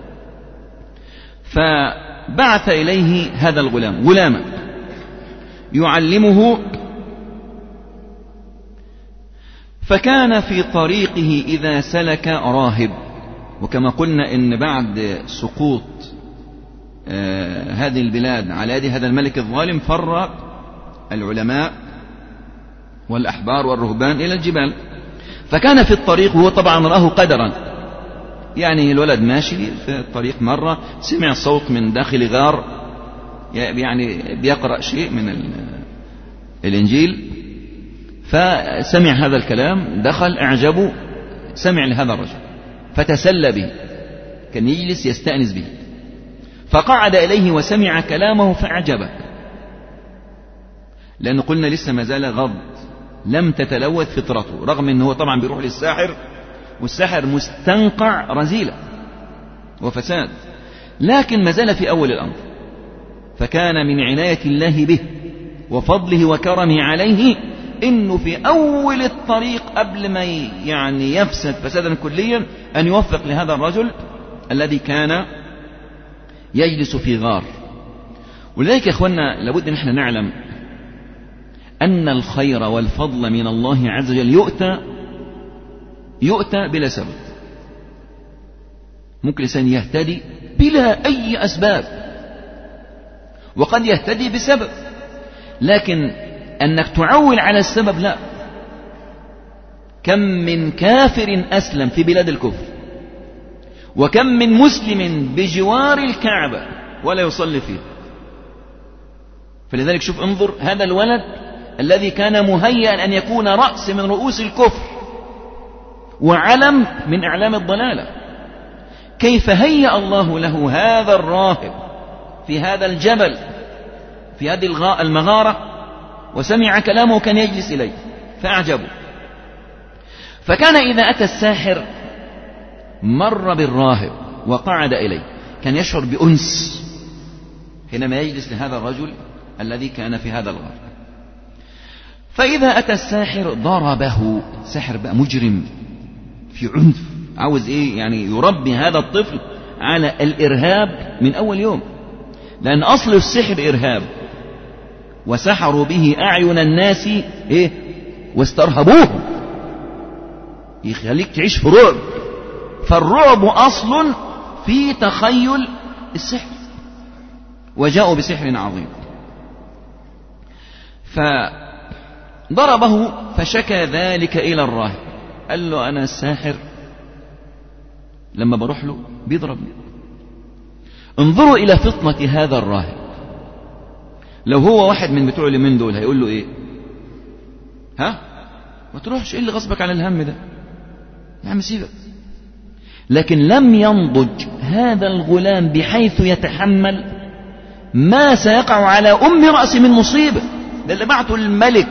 فبعث إليه هذا الغلام غلاما يعلمه. فكان في طريقه إذا سلك راهب. وكما قلنا إن بعد سقوط هذه البلاد على يد هذا الملك الظالم فر العلماء والأحبار والرهبان إلى الجبال. فكان في الطريق، وهو طبعا رآه قدرا، يعني الولد ماشي في الطريق مرة سمع صوت من داخل غار، يعني بيقرأ شيء من الإنجيل، فسمع هذا الكلام، دخل أعجبه، سمع لهذا الرجل فتسلى به، كان يجلس يستأنس به، فقعد إليه وسمع كلامه فأعجبه، لأنه قلنا لسه ما زال غض، لم تتلوث فطرته، رغم أنه طبعا بيروح للساحر، والساحر مستنقع رذيلة وفساد، لكن ما زال في أول الأمر. فكان من عناية الله به وفضله وكرمه عليه إنه في أول الطريق قبل ما يعني يفسد فسادا كليا أن يوفق لهذا الرجل الذي كان يجلس في غار. ولذلك يا إخوانا لابد أن احنا نعلم أن الخير والفضل من الله عز وجل يؤتى بلا سبب. ممكن الإنسان يهتدي بلا أي أسباب، وقد يهتدي بسبب، لكن أنك تعول على السبب لا. كم من كافر أسلم في بلاد الكفر، وكم من مسلم بجوار الكعبة ولا يصلي فيه. فلذلك شوف، انظر هذا الولد الذي كان مهيئا أن يكون رأس من رؤوس الكفر وعلم من أعلام الضلالة، كيف هيأ الله له هذا الراهب في هذا الجبل في هذه المغارة، وسمع كلامه كان يجلس إليه فأعجبه. فكان إذا أتى الساحر مر بالراهب وقعد إليه، كان يشعر بأنس حينما يجلس لهذا الرجل الذي كان في هذا الغار. فإذا أتى الساحر ضربه، ساحر بقى مجرم في عنف، عاوز إيه يعني يربي هذا الطفل على الإرهاب من أول يوم، لأن أصل السحر إرهاب، وسحروا به أعين الناس إيه واسترهبوهم، يخليك تعيش في رعب. فالرعب أصل في تخيل السحر، وجاءوا بسحر عظيم. فضربه فشكى ذلك إلى الراهب، قال له أنا الساحر لما بروح له بيضربني. انظروا إلى فطنة هذا الراهب، لو هو واحد من بتوع اليمين دول هيقول له إيه؟ ها؟ ما تروحش، إيه اللي غصبك على الهم ده يا عم سيبك. لكن لم ينضج هذا الغلام بحيث يتحمل ما سيقع على أم رأس من مصيبة. ده اللي بعته الملك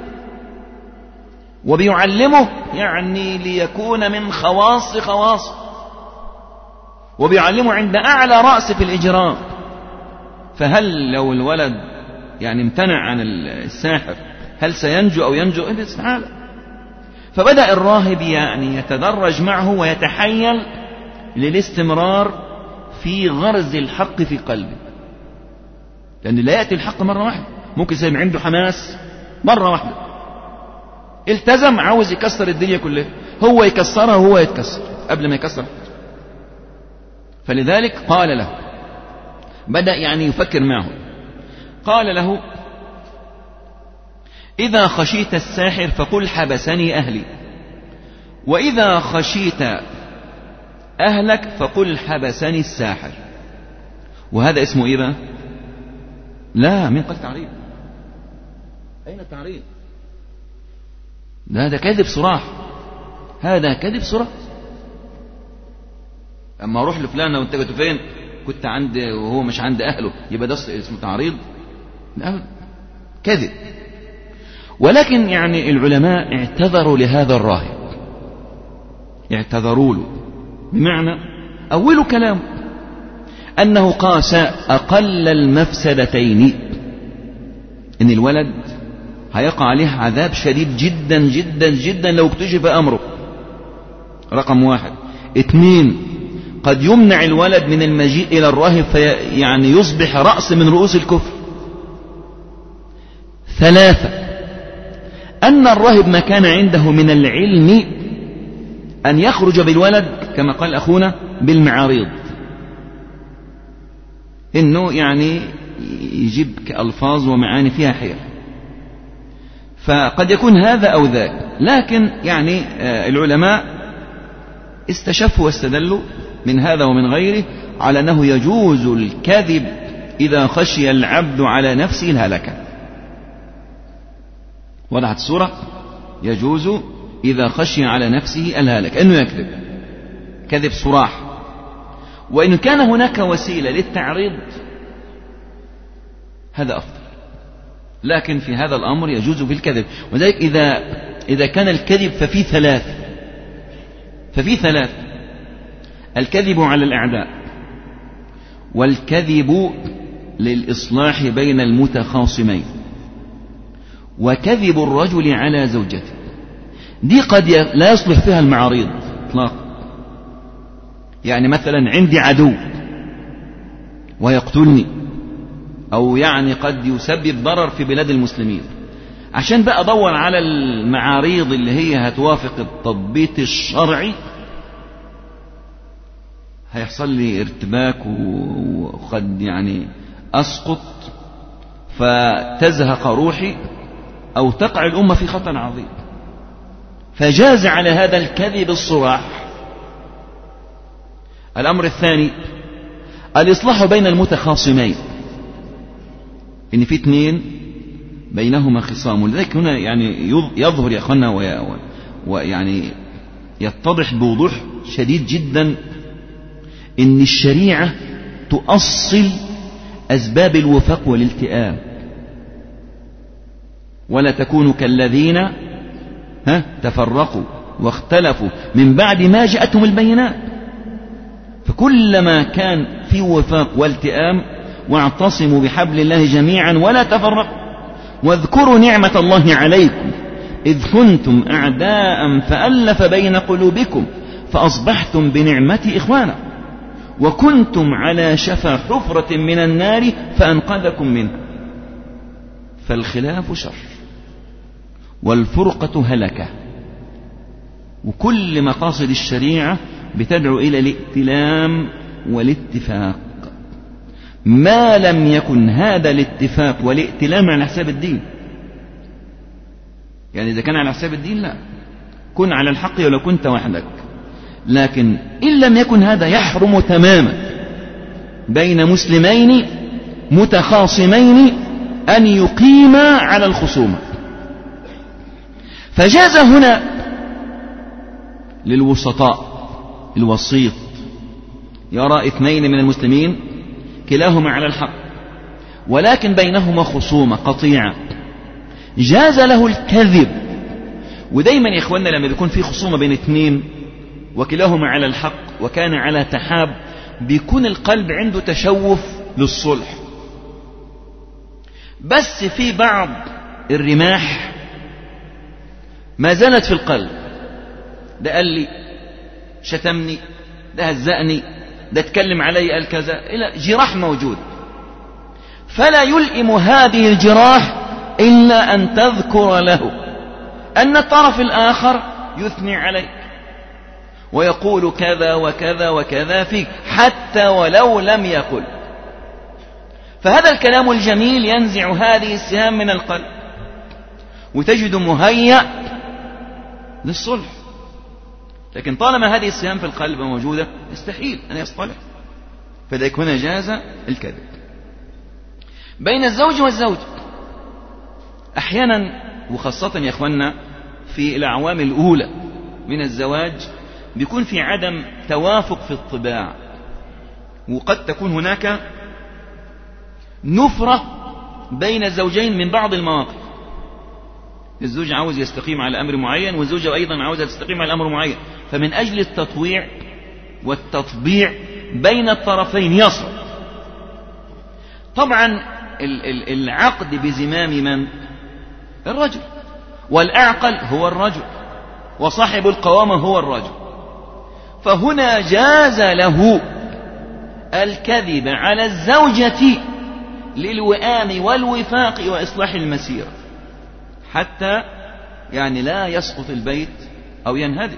وبيعلمه يعني ليكون من خواص، وبيعلمه عند أعلى رأس في الإجرام. فهل لو الولد يعني امتنع عن الساحر هل سينجو أو ينجو؟ إيه استحالة. فبدأ الراهب يعني يتدرج معه ويتحيل للاستمرار في غرز الحق في قلبه، لأن لا يأتي الحق مرة واحدة، ممكن يصير عنده حماس مرة واحدة، التزم عاوز يكسر الدنيا كلها، هو يكسرها وهو يتكسر قبل ما يكسر. فلذلك قال له، بدأ يعني يفكر معه، قال له إذا خشيت الساحر فقل حبسني أهلي، وإذا خشيت أهلك فقل حبسني الساحر. وهذا اسمه إيه بقى؟ لا، مين قال تعريض؟ أين التعريض؟ ده كذب صراح، هذا كذب صراح. أما أروح لفلان وأنت كنت فين؟ كنت عند وهو مش عند أهله، يبقى ده اسمه تعريض؟ لا، كذب. ولكن يعني العلماء اعتذروا لهذا الراهب، اعتذروا له، بمعنى أول كلام أنه قاس أقل المفسدتين، إن الولد هيقع عليه عذاب شديد جدا جدا جدا لو اكتشف أمره، رقم 1. 2، قد يمنع الولد من المجيء إلى الراهب يعني يصبح رأس من رؤوس الكفر. 3، أن الراهب ما كان عنده من العلم أن يخرج بالولد كما قال أخونا بالمعاريض، إنه يعني يجيب ألفاظ ومعاني فيها حيرة، فقد يكون هذا أو ذاك. لكن يعني العلماء استشفوا واستدلوا من هذا ومن غيره على أنه يجوز الكذب إذا خشي العبد على نفسه الهلكة. وضعت الصورة، يجوز إذا خشي على نفسه الهلكة أنه يكذب كذب صراح. وإن كان هناك وسيلة للتعريض هذا أفضل، لكن في هذا الأمر يجوز في الكذب. وذلك إذا كان الكذب ففي 3 الكذب على الأعداء، والكذب للإصلاح بين المتخاصمين، وكذب الرجل على زوجته. دي قد لا يصلح فيها المعاريض اطلاقا. يعني مثلا عندي عدو ويقتلني، أو يعني قد يسبب ضرر في بلاد المسلمين، عشان بقى أدور على المعاريض اللي هي هتوافق التضبيط الشرعي، هيحصل لي ارتباك وقد يعني أسقط فتزهق روحي أو تقع الأمة في خطر عظيم. فجاز على هذا الكذب الصراح. الأمر الثاني الإصلاح بين المتخاصمين، إن في 2 بينهما خصام. لذلك هنا يعني يظهر يا أخوانا ويعني يتضح بوضوح شديد جدا إن الشريعة تؤصل أسباب الوفاق والالتئام، ولا تكونوا كالذين تفرقوا واختلفوا من بعد ما جاءتهم البينات. فكلما كان في وفاق والتئام واعتصموا بحبل الله جميعا ولا تفرقوا واذكروا نعمة الله عليكم إذ كنتم أعداء فألف بين قلوبكم فأصبحتم بنعمتي إخوانا وكنتم على شفا حفرة من النار فأنقذكم منها. فالخلاف شر والفرقة هلكة، وكل مقاصد الشريعة بتدعو إلى الائتلام والاتفاق، ما لم يكن هذا الاتفاق والائتلام على حساب الدين. يعني إذا كان على حساب الدين لا، كن على الحق ولو كنت وحدك، لكن إن لم يكن هذا يحرم تماما بين مسلمين متخاصمين أن يقيما على الخصومة. فجاز هنا للوسطاء الوسيط يرى اثنين من المسلمين كلاهما على الحق ولكن بينهما خصومة قطيعة، جاز له الكذب. ودايما يا إخواننا لما بيكون في خصومة بين اثنين وكلاهما على الحق وكان على تحاب، بيكون القلب عنده تشوف للصلح، بس في بعض الرماح ما زالت في القلب. ده قال لي، شتمني، ده هزأني، ده اتكلم علي قال كذا، إلى جراح موجود. فلا يلئم هذه الجراح إلا أن تذكر له أن الطرف الآخر يثني عليك ويقول كذا وكذا وكذا فيك حتى ولو لم يقل. فهذا الكلام الجميل ينزع هذه السهام من القلب وتجد مهيأ للصلح. لكن طالما هذه السهام في القلب موجودة يستحيل أن يصطلح، فذلك هنا جاز الكذب. بين الزوج والزوج أحيانا وخاصة يا أخوانا في الأعوام الأولى من الزواج بيكون في عدم توافق في الطباع، وقد تكون هناك نفرة بين الزوجين من بعض المواقف. الزوج عاوز يستقيم على أمر معين والزوجة أيضا عاوزة تستقيم على أمر معين، فمن أجل التطويع والتطبيع بين الطرفين يصل. طبعا العقد بزمام من؟ الرجل، والأعقل هو الرجل، وصاحب القوامة هو الرجل. فهنا جاز له الكذب على الزوجة للوئام والوفاق وإصلاح المسيرة حتى يعني لا يسقط البيت أو ينهدم.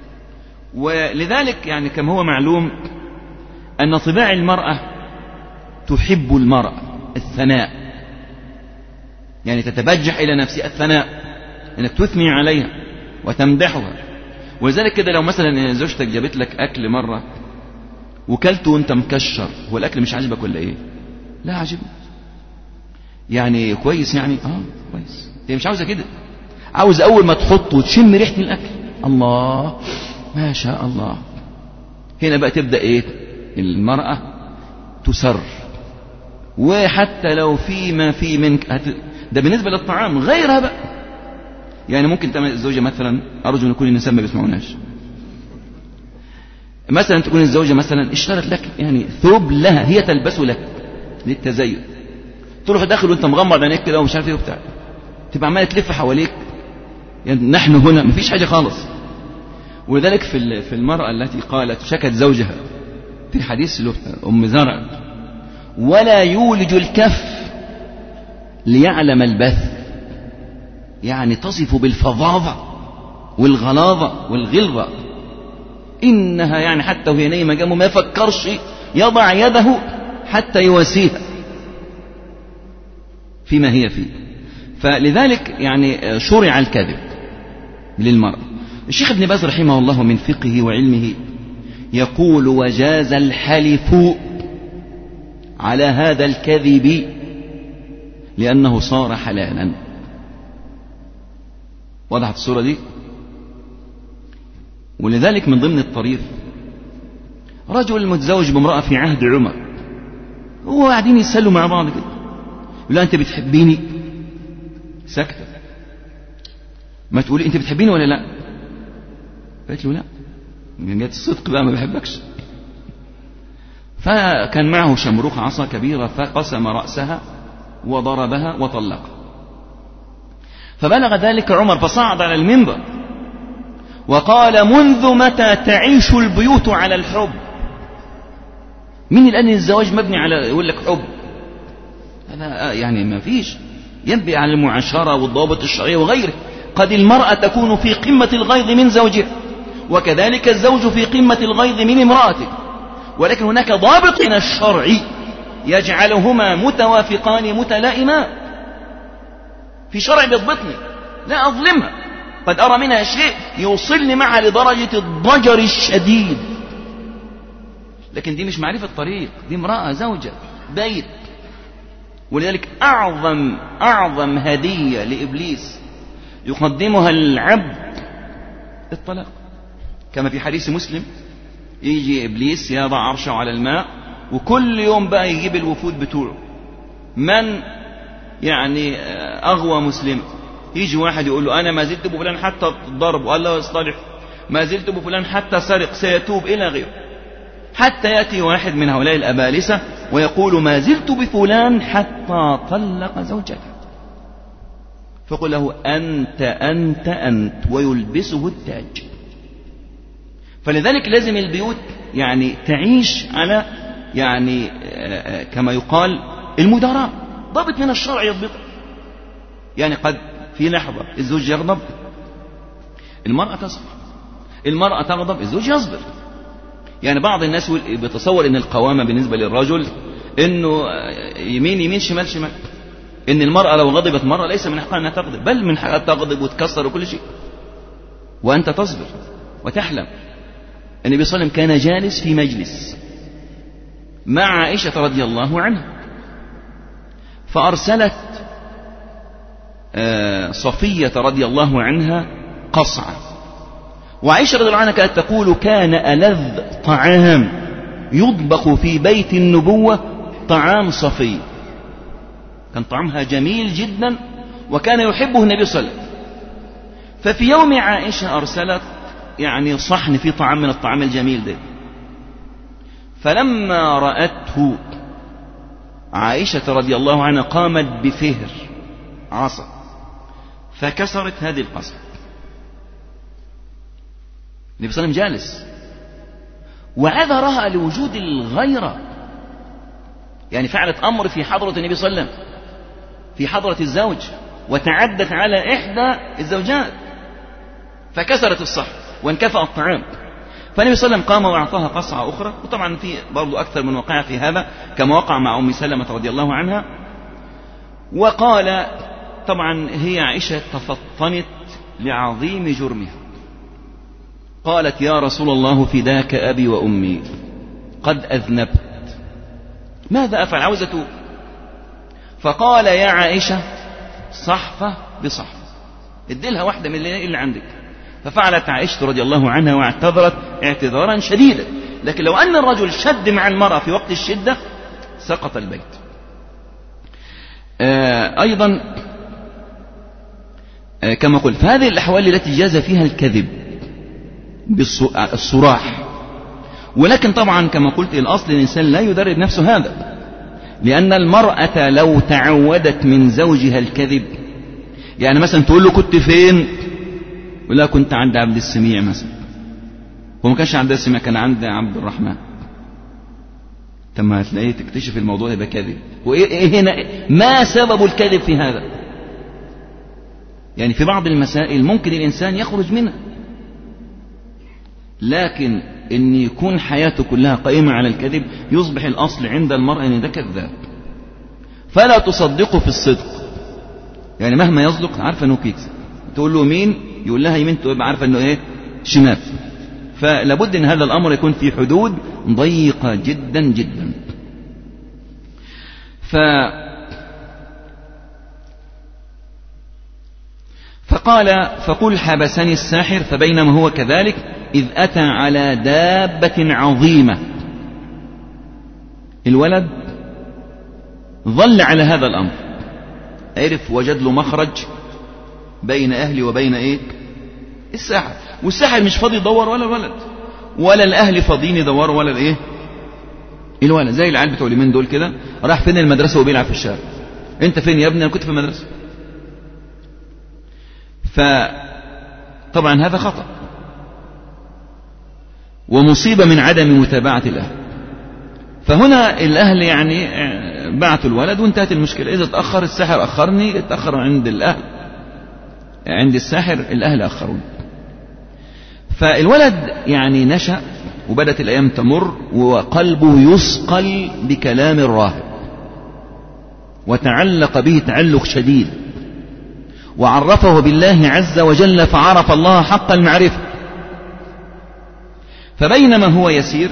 ولذلك يعني كما هو معلوم أن طباع المرأة تحب المرأة الثناء، يعني تتبجح إلى نفسها الثناء، أنك تثني عليها وتمدحها. ولذلك كده لو مثلا زوجتك جابت لك أكل مرة وكلته وانت مكشر، هو الأكل مش عاجبك ولا إيه؟ لا عاجبني، يعني كويس، يعني كويس. هي مش عاوزة كده، عاوز أول ما تحط وتشم ريحة الأكل الله ما شاء الله. هنا بقى تبدأ إيه؟ المرأة تسر، وحتى لو في ما في منك ده بالنسبة للطعام. غيرها بقى يعني ممكن تعمل الزوجة مثلا، أرجو أن يكون النساء ما بيسمعوناش، مثلا تكون الزوجة مثلا اشترت لك يعني ثوب لها هي تلبسه لك للتزين، تروح داخل وانت مغمض عينيك كده ومش عارف ايه وبتاع، تبقى عماله تلف حواليك، يعني نحن هنا مفيش حاجة خالص. ولذلك في المرأة التي قالت شكت زوجها في حديث أم زرع: ولا يولج الكف ليعلم البث، يعني تصف بالفظاظة والغلاظة والغلظة، إنها يعني حتى وهي نايمة جنبه ما يفكرش يضع يده حتى يواسيها فيما هي فيه. فلذلك يعني شرع الكذب للمرأة. الشيخ ابن باز رحمه الله من فقهه وعلمه يقول: وجاز الحلف على هذا الكذب لأنه صار حلالا. وضحت الصورة دي؟ ولذلك من ضمن الطريف رجل متزوج بامرأة في عهد عمر، هو قاعدين يسألوا مع بعض كده، يقول: أنت بتحبيني؟ سكتة. ما تقولي أنت بتحبيني ولا لا؟ قالت له: لا. من جهة الصدق بقى ما بحبكش. فكان معه شمروخ عصا كبيرة فقسم رأسها وضربها وطلقها. فبلغ ذلك عمر فصعد على المنبر وقال: منذ متى تعيش البيوت على الحب؟ من الآن الزواج مبني على يقول لك حب؟ هذا يعني ما فيش، ينبغي على المعاشرة والضوابط الشرعية وغيره. قد المرأة تكون في قمة الغيظ من زوجها، وكذلك الزوج في قمة الغيظ من امرأته، ولكن هناك ضابط من الشرع يجعلهما متوافقان متلائمان. في شرع بيضبطني، لا أظلمها، قد أرى منها شيء يوصلني معها لدرجة الضجر الشديد، لكن دي مش معرفة طريق، دي امرأة زوجة بيت. ولذلك أعظم هدية لإبليس يقدمها العبد الطلاق، كما في حديث مسلم: يجي إبليس يضع عرشه على الماء، وكل يوم بقى يجيب الوفود بتوعه، من يعني أغوى مسلم. يجي واحد يقول له: أنا ما زلت بفلان حتى ضرب والله يصطلح، ما زلت بفلان حتى سرق، سيتوب، إلى غيره، حتى يأتي واحد من هؤلاء الأبالسة ويقول: ما زلت بفلان حتى طلق زوجته، فقل له: أنت أنت أنت، ويلبسه التاج. فلذلك لازم البيوت يعني تعيش على يعني كما يقال المداراة، ضابط من الشرع يضبط. يعني قد في لحظة الزوج يغضب، المرأة تصبر، المرأة تغضب، الزوج يصبر. يعني بعض الناس بيتصور ان القوامة بالنسبة للرجل انه يمين يمين شمال شمال، ان المرأة لو غضبت مرة ليس من حقها انها تغضب، بل من حقها تغضب وتكسر وكل شيء، وانت تصبر وتحلم. النبي صلى الله عليه وسلم كان جالس في مجلس مع عائشة رضي الله عنها، فأرسلت صفية رضي الله عنها قصعة، وعائشة رضي الله عنها كانت تقول: كان ألذ طعام يطبخ في بيت النبوة طعام صفية، كان طعامها جميل جدا وكان يحبه النبي صلى الله عليه وسلم. ففي يوم عائشة أرسلت يعني صحن فيه طعام من الطعام الجميل ده، فلما رأته عائشة رضي الله عنها قامت بفهر عصا فكسرت هذه القصعة. النبي صلى الله عليه وسلم جالس وعذرها لوجود الغيرة، يعني فعلت أمر في حضرة النبي صلى الله عليه وسلم، في حضرة الزوج، وتعدت على إحدى الزوجات فكسرت الصحن وانكفأ الطعام. فالنبي صلى الله عليه وسلم قام وأعطاها قصعة أخرى، وطبعا في برضو أكثر من وقع في هذا كما وقع مع أم سلمة رضي الله عنها. وقال طبعا هي عائشة تفطنت لعظيم جرمها، قالت: يا رسول الله فداك أبي وأمي، قد أذنبت، ماذا أفعل؟ عاوزة أتوب. فقال: يا عائشة صحفة بصحفة، اديلها واحدة من اللي عندك. ففعلت عائشة رضي الله عنها واعتذرت اعتذارا شديدا، لكن لو أن الرجل شد مع المرأة في وقت الشدة سقط البيت. أيضا كما قلت، فهذه الأحوال التي جاز فيها الكذب بالصراح، ولكن طبعا كما قلت الأصل الإنسان لا يدرب نفسه هذا، لأن المرأة لو تعودت من زوجها الكذب، يعني مثلا تقول له: كنت فين؟ ولا كنت عند عبد السميع مثلا، وما كانش عند السميع، كان عند عبد الرحمن، ثم هتلاقيه تكتشف الموضوع يبقى كذب. وإيه هنا ما سبب الكذب في هذا؟ يعني في بعض المسائل ممكن الإنسان يخرج منها، لكن إن يكون حياته كلها قائمة على الكذب يصبح الأصل عند المرء أن ده كذاب، فلا تصدقه في الصدق. يعني مهما يصدق عارفة أنه كيكس، تقول له مين يقول لها يمين، تبقى عارفة أنه إيه شمال. فلابد أن هذا الأمر يكون في حدود ضيقة جدا جدا. فقال: فقل حبسني الساحر، فبينما هو كذلك إذ أتى على دابة عظيمة. الولد ظل على هذا الأمر، عرف وجد له مخرج بين أهلي وبين إيه الساحر، والساحر مش فاضي يدور ولا الولد، ولا الأهل فاضيين يدوروا ولا الإيه الولد. زي العيال بتوع اليمين دول كده، راح فين المدرسة وبيلعب في الشارع. أنت فين يا ابني؟ أنا كنت في المدرسة. فطبعا هذا خطأ ومصيبة من عدم متابعة الأهل. فهنا الأهل يعني بعتوا الولد وانتهت المشكلة. إذا تأخر الساحر أخرني، اتأخر عند الأهل، عند الساحر الأهل أخروني. فالولد يعني نشأ وبدت الأيام تمر وقلبه يصقل بكلام الراهب وتعلق به تعلق شديد وعرفه بالله عز وجل فعرف الله حق المعرفة. فبينما هو يسير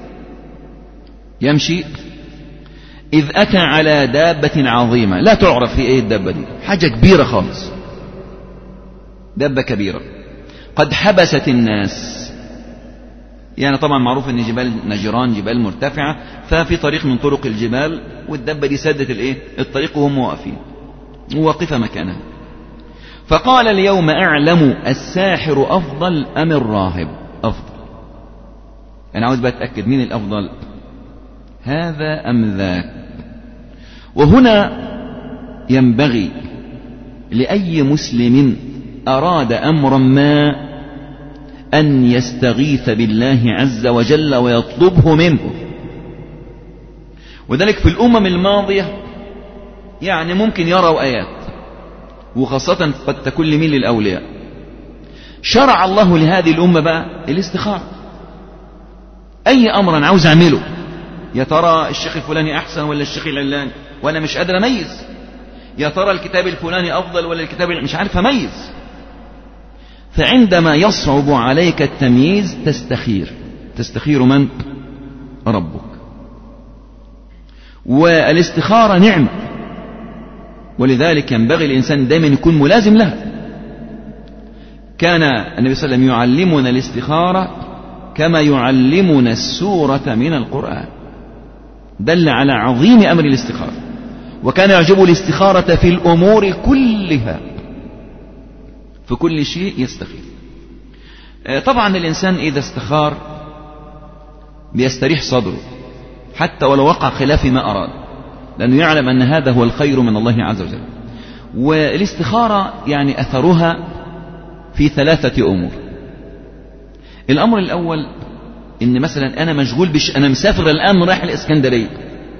يمشي إذ أتى على دابة عظيمة لا تعرف في أي الدابة دي، حاجة كبيرة خالص، دابة كبيرة قد حبست الناس. يعني طبعا معروف ان جبال نجران جبال مرتفعة، ففي طريق من طرق الجبال والدابة دي سدت الطريق وهم واقفين واقفة مكانها. فقال اليوم أعلم الساحر أفضل أم الراهب أفضل. أنا عاوز بقى أتأكد مين الأفضل، هذا أم ذاك. وهنا ينبغي لأي مسلم أراد أمرا ما أن يستغيث بالله عز وجل ويطلبه منه. وذلك في الأمم الماضية يعني ممكن يروا آيات، وخاصة قد تكون لمين للأولياء. شرع الله لهذه الأمة بقى الاستخارة. أي أمر أنا عاوز أعمله، يا ترى الشيخ الفلاني أحسن ولا الشيخ العلاني، وأنا مش قادر أميز، يا ترى الكتاب الفلاني أفضل ولا الكتاب مش عارف أميز. فعندما يصعب عليك التمييز تستخير من؟ ربك. والاستخارة نعمة، ولذلك ينبغي الإنسان دائما يكون ملازم لها. كان النبي صلى الله عليه وسلم يعلمنا الاستخارة كما يعلمنا السورة من القرآن، دل على عظيم أمر الاستخارة. وكان يعجبه الاستخارة في الأمور كلها، في كل شيء يستخير. طبعا الإنسان إذا استخار بيستريح صدره حتى ولو وقع خلاف ما أراد، لأنه يعلم أن هذا هو الخير من الله عز وجل. والاستخارة يعني أثرها في 3 أمور. الأمر الأول إن مثلا أنا مشغول أنا مسافر الآن رايح الإسكندرية،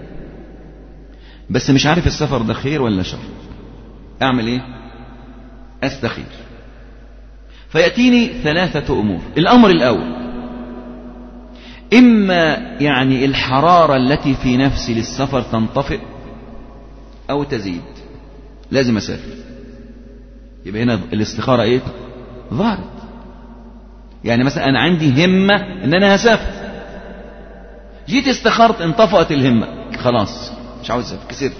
بس مش عارف السفر ده خير ولا شر، أعمل إيه؟ أستخير. فيأتيني 3 أمور. الأمر الأول إما يعني الحرارة التي في نفسي للسفر تنطفئ أو تزيد، لازم أسافر. يبقى هنا الاستخارة إيه؟ ظهرت. يعني مثلا أنا عندي همة إن أنا هسافر، جيت استخرت انطفأت الهمة، خلاص مش عاوز أسافر، كسرت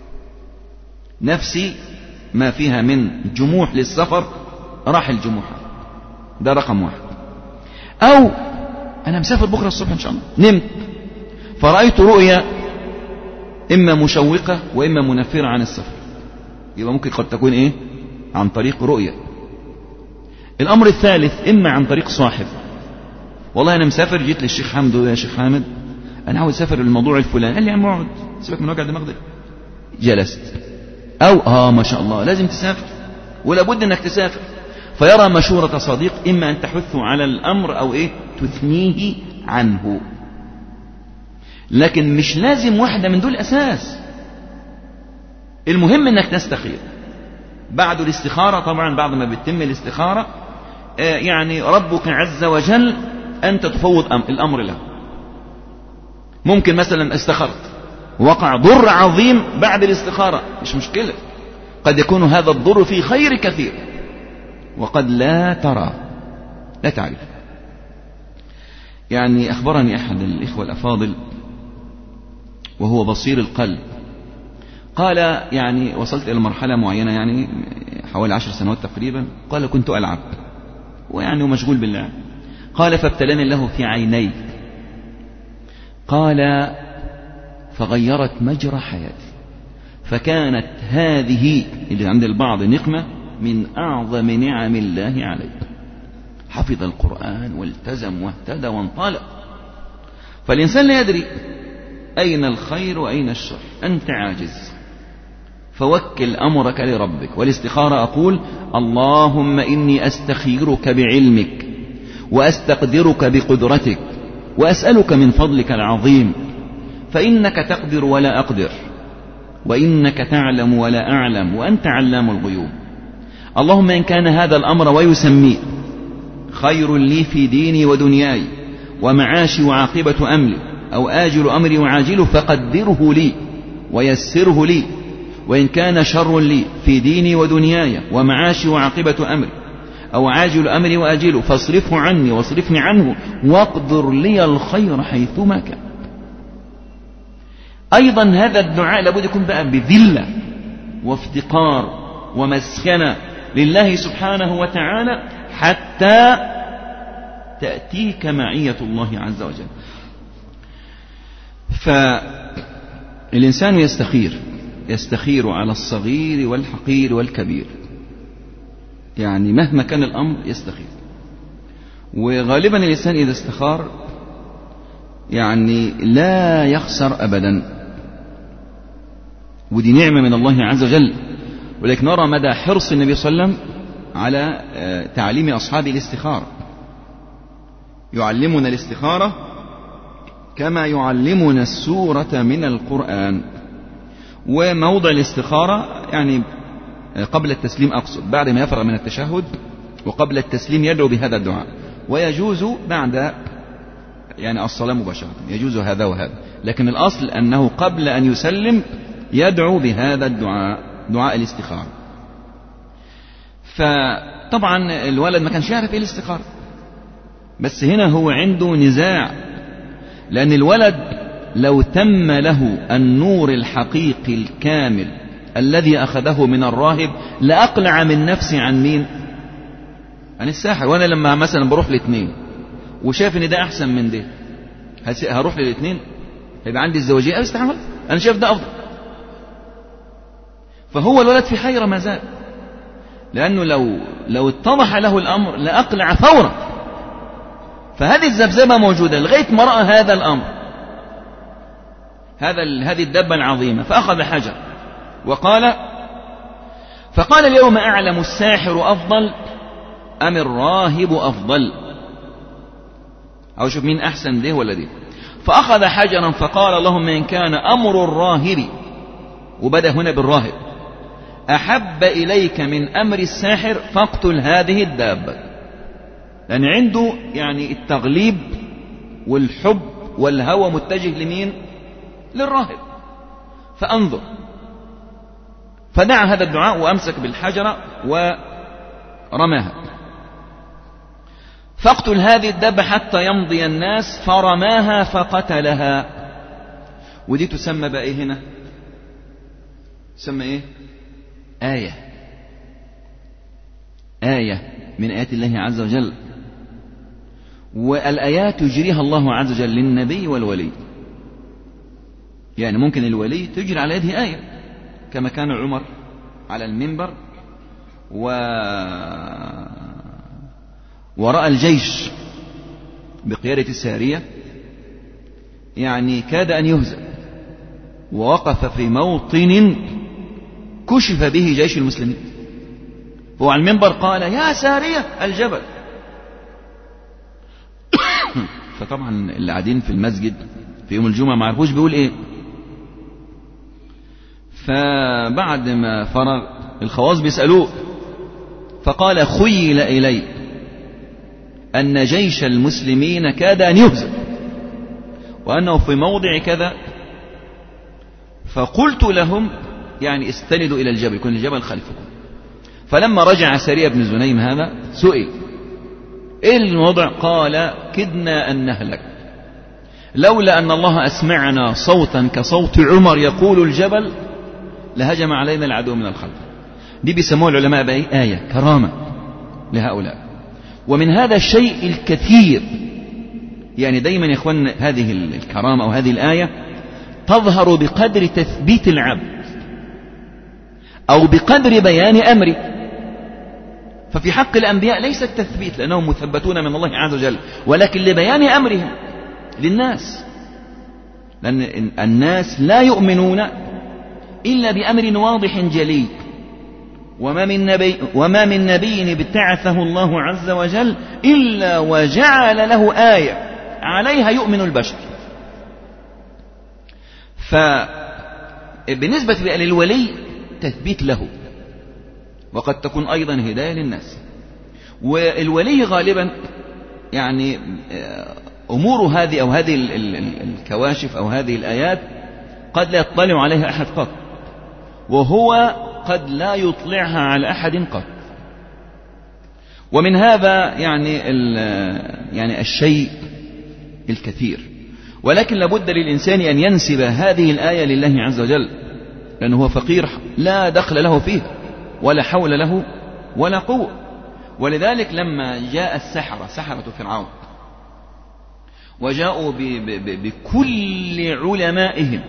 نفسي ما فيها من جموح للسفر، راح الجموح. ده رقم 1. أو أنا مسافر بكرة الصبح إن شاء الله، نمت فرأيت رؤيا إما مشوقة وإما منفرة عن السفر، يبقى ممكن قد تكون إيه؟ عن طريق رؤيا. الأمر الثالث إما عن طريق صاحب، والله أنا مسافر، جيت للشيخ حمد يا شيخ حامد أنا عاوز أسافر الموضوع الفلاني، قال لي يا عم اقعد سيبك من وجع دماغ ده. جلست. أو ما شاء الله لازم تسافر ولا بد أنك تسافر، فيرى مشورة صديق إما أن تحثه على الأمر أو إيه؟ تثنيه عنه. لكن مش لازم واحدة من دول أساس. المهم أنك تستخير. بعد الاستخارة طبعا بعد ما بتتم الاستخارة يعني ربك عز وجل أنت تفوض الأمر له. ممكن مثلا استخرت وقع ضر عظيم بعد الاستخارة، مش مشكلة، قد يكون هذا الضر فيه خير كثير وقد لا ترى، لا تعرف. يعني أخبرني أحد الإخوة الأفاضل وهو بصير القلب، قال يعني وصلت إلى مرحلة معينة يعني حوالي 10 سنوات تقريبا، قال كنت ألعب ويعني ومشغول باللعب، قال فابتلاني الله في عيني، قال فغيرت مجرى حياتي، فكانت هذه اللي عند البعض نقمة من أعظم نعم الله عليه. حفظ القرآن والتزم واهتدى وانطلق. فالإنسان لا يدري أين الخير وأين الشر، أنت عاجز، فوكل أمرك لربك. والاستخارة أقول: اللهم إني أستخيرك بعلمك وأستقدرك بقدرتك وأسألك من فضلك العظيم، فإنك تقدر ولا أقدر، وإنك تعلم ولا أعلم، وأنت علام الغيوب. اللهم إن كان هذا الأمر ويسميه خير لي في ديني ودنياي ومعاشي وعاقبة أمري، أو آجل أمري وعاجله، فقدره لي ويسره لي. وإن كان شر لي في ديني ودنياي ومعاشي وعاقبة أمري، أو عاجل أمري وآجله، فاصرفه عني واصرفني عنه، واقدر لي الخير حيثما كان. أيضا هذا الدعاء لابد يكون بقى بذلة وافتقار ومسكنة لله سبحانه وتعالى، حتى تأتيك معية الله عز وجل. فالإنسان يستخير على الصغير والحقير والكبير، يعني مهما كان الأمر يستخير. وغالبا الإنسان إذا استخار يعني لا يخسر أبدا، ودي نعمة من الله عز وجل. ولكن نرى مدى حرص النبي صلى الله عليه وسلم على تعليم أصحابه الاستخارة. يعلمنا الاستخارة كما يعلمنا السورة من القرآن. وموضع الاستخارة يعني قبل التسليم أقصد، بعد ما يفرغ من التشهد وقبل التسليم يدعو بهذا الدعاء، ويجوز بعد يعني الصلاة مباشرة، يجوز هذا وهذا، لكن الأصل أنه قبل أن يسلم يدعو بهذا الدعاء، دعاء الاستخارة. فطبعا الولد ما كانش يعرف ايه الاستخارة، بس هنا هو عنده نزاع، لأن الولد لو تم له النور الحقيقي الكامل الذي أخذه من الراهب لأقلع من نفسي عن مين؟ عن الساحر. وأنا لما مثلا بروح لاثنين وشايف ان ده أحسن من ده، هروح للاثنين؟ هيبقى عندي الزوجية أو استعمل؟ أنا شايف ده أفضل. فهو الولد في حيرة ما زال، لأنه لو اتضح له الأمر لأقلع فورا. فهذه الذبذبة موجودة لغاية ما رأى هذا الأمر، هذه الدبة العظيمة، فأخذ حجر فقال اليوم أعلم الساحر أفضل أم الراهب أفضل، أو شوف مين أحسن ده ولا ده. فأخذ حجرا فقال اللهم إن كان أمر الراهب، وبدأ هنا بالراهب، أحب إليك من أمر الساحر فاقتل هذه الدابة، لأن عنده يعني التغليب والحب والهوى متجه لمين؟ للراهب. فأنظر، فدعا هذا الدعاء وأمسك بالحجرة ورماها. فاقتل هذه الدابة حتى يمضي الناس، فرماها فقتلها. ودي تسمى بقى إيه هنا؟ تسمى إيه؟ آية من آيات الله عز وجل. والآيات يجريها الله عز وجل للنبي والولي، يعني ممكن الولي تجري على يده آية، كما كان عمر على المنبر ورأى الجيش بقيادة السارية يعني كاد أن يهزم، ووقف في موطن كشف به جيش المسلمين، هو على المنبر قال يا سارية الجبل. فطبعا اللي قاعدين في المسجد في يوم الجمعة ما عرفوش بيقول ايه. فبعد ما فرغ الخواص بيسألوه، فقال خيل إلي أن جيش المسلمين كاد أن يهزم وأنه في موضع كذا، فقلت لهم يعني استندوا إلى الجبل، يكون الجبل خلفكم. فلما رجع سرية بن زنيم هذا سئل إيه الوضع؟ قال كدنا أن نهلك، لولا أن الله أسمعنا صوتا كصوت عمر يقول الجبل لهجم علينا العدو من الخلف. دي بيسموها العلماء بأي آية كرامة لهؤلاء. ومن هذا الشيء الكثير، يعني دايما يا إخوان هذه الكرامة أو هذه الآية تظهر بقدر تثبيت العبد أو بقدر بيان أمره. ففي حق الأنبياء ليس التثبيت لأنهم مثبتون من الله عز وجل، ولكن لبيان أمرهم للناس، لأن الناس لا يؤمنون إلا بأمر واضح جلي. وما من نبي ابتعثه الله عز وجل إلا وجعل له آية عليها يؤمن البشر. فبالنسبة للولي تثبيت له، وقد تكون أيضا هداية للناس. والولي غالبا يعني أمور هذه أو هذه الكواشف أو هذه الآيات قد لا يطلع عليها أحد قط، وهو قد لا يطلعها على أحد قط. ومن هذا يعني الشيء الكثير. ولكن لابد للإنسان أن ينسب هذه الآية لله عز وجل، لأنه هو فقير لا دخل له فيه ولا حول له ولا قوة. ولذلك لما جاء السحرة سحرة فرعون وجاءوا بكل علمائهم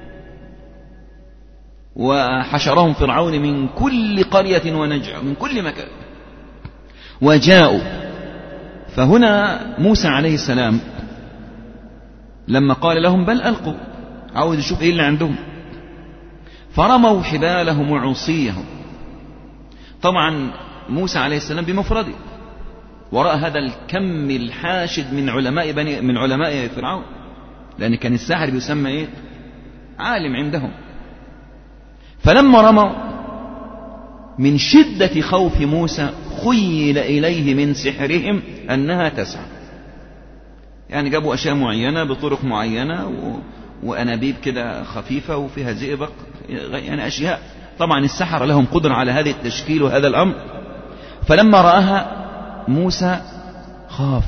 وحشرهم فرعون من كل قرية ونجع من كل مكان وجاءوا، فهنا موسى عليه السلام لما قال لهم بل ألقوا، عاوز يشوف ايه اللي عندهم، فرموا حبالهم وعصيهم. طبعا موسى عليه السلام بمفرده وراء هذا الكم الحاشد من علماء فرعون، لأن كان الساحر بيسمى ايه؟ عالم عندهم. فلما رموا من شدة خوف موسى خيل إليه من سحرهم أنها تسعى، يعني جابوا أشياء معينة بطرق معينة وأنابيب كده خفيفة وفيها زئبق، يعني أشياء. طبعا السحرة لهم قدرة على هذه التشكيل وهذا الأمر. فلما رآها موسى خاف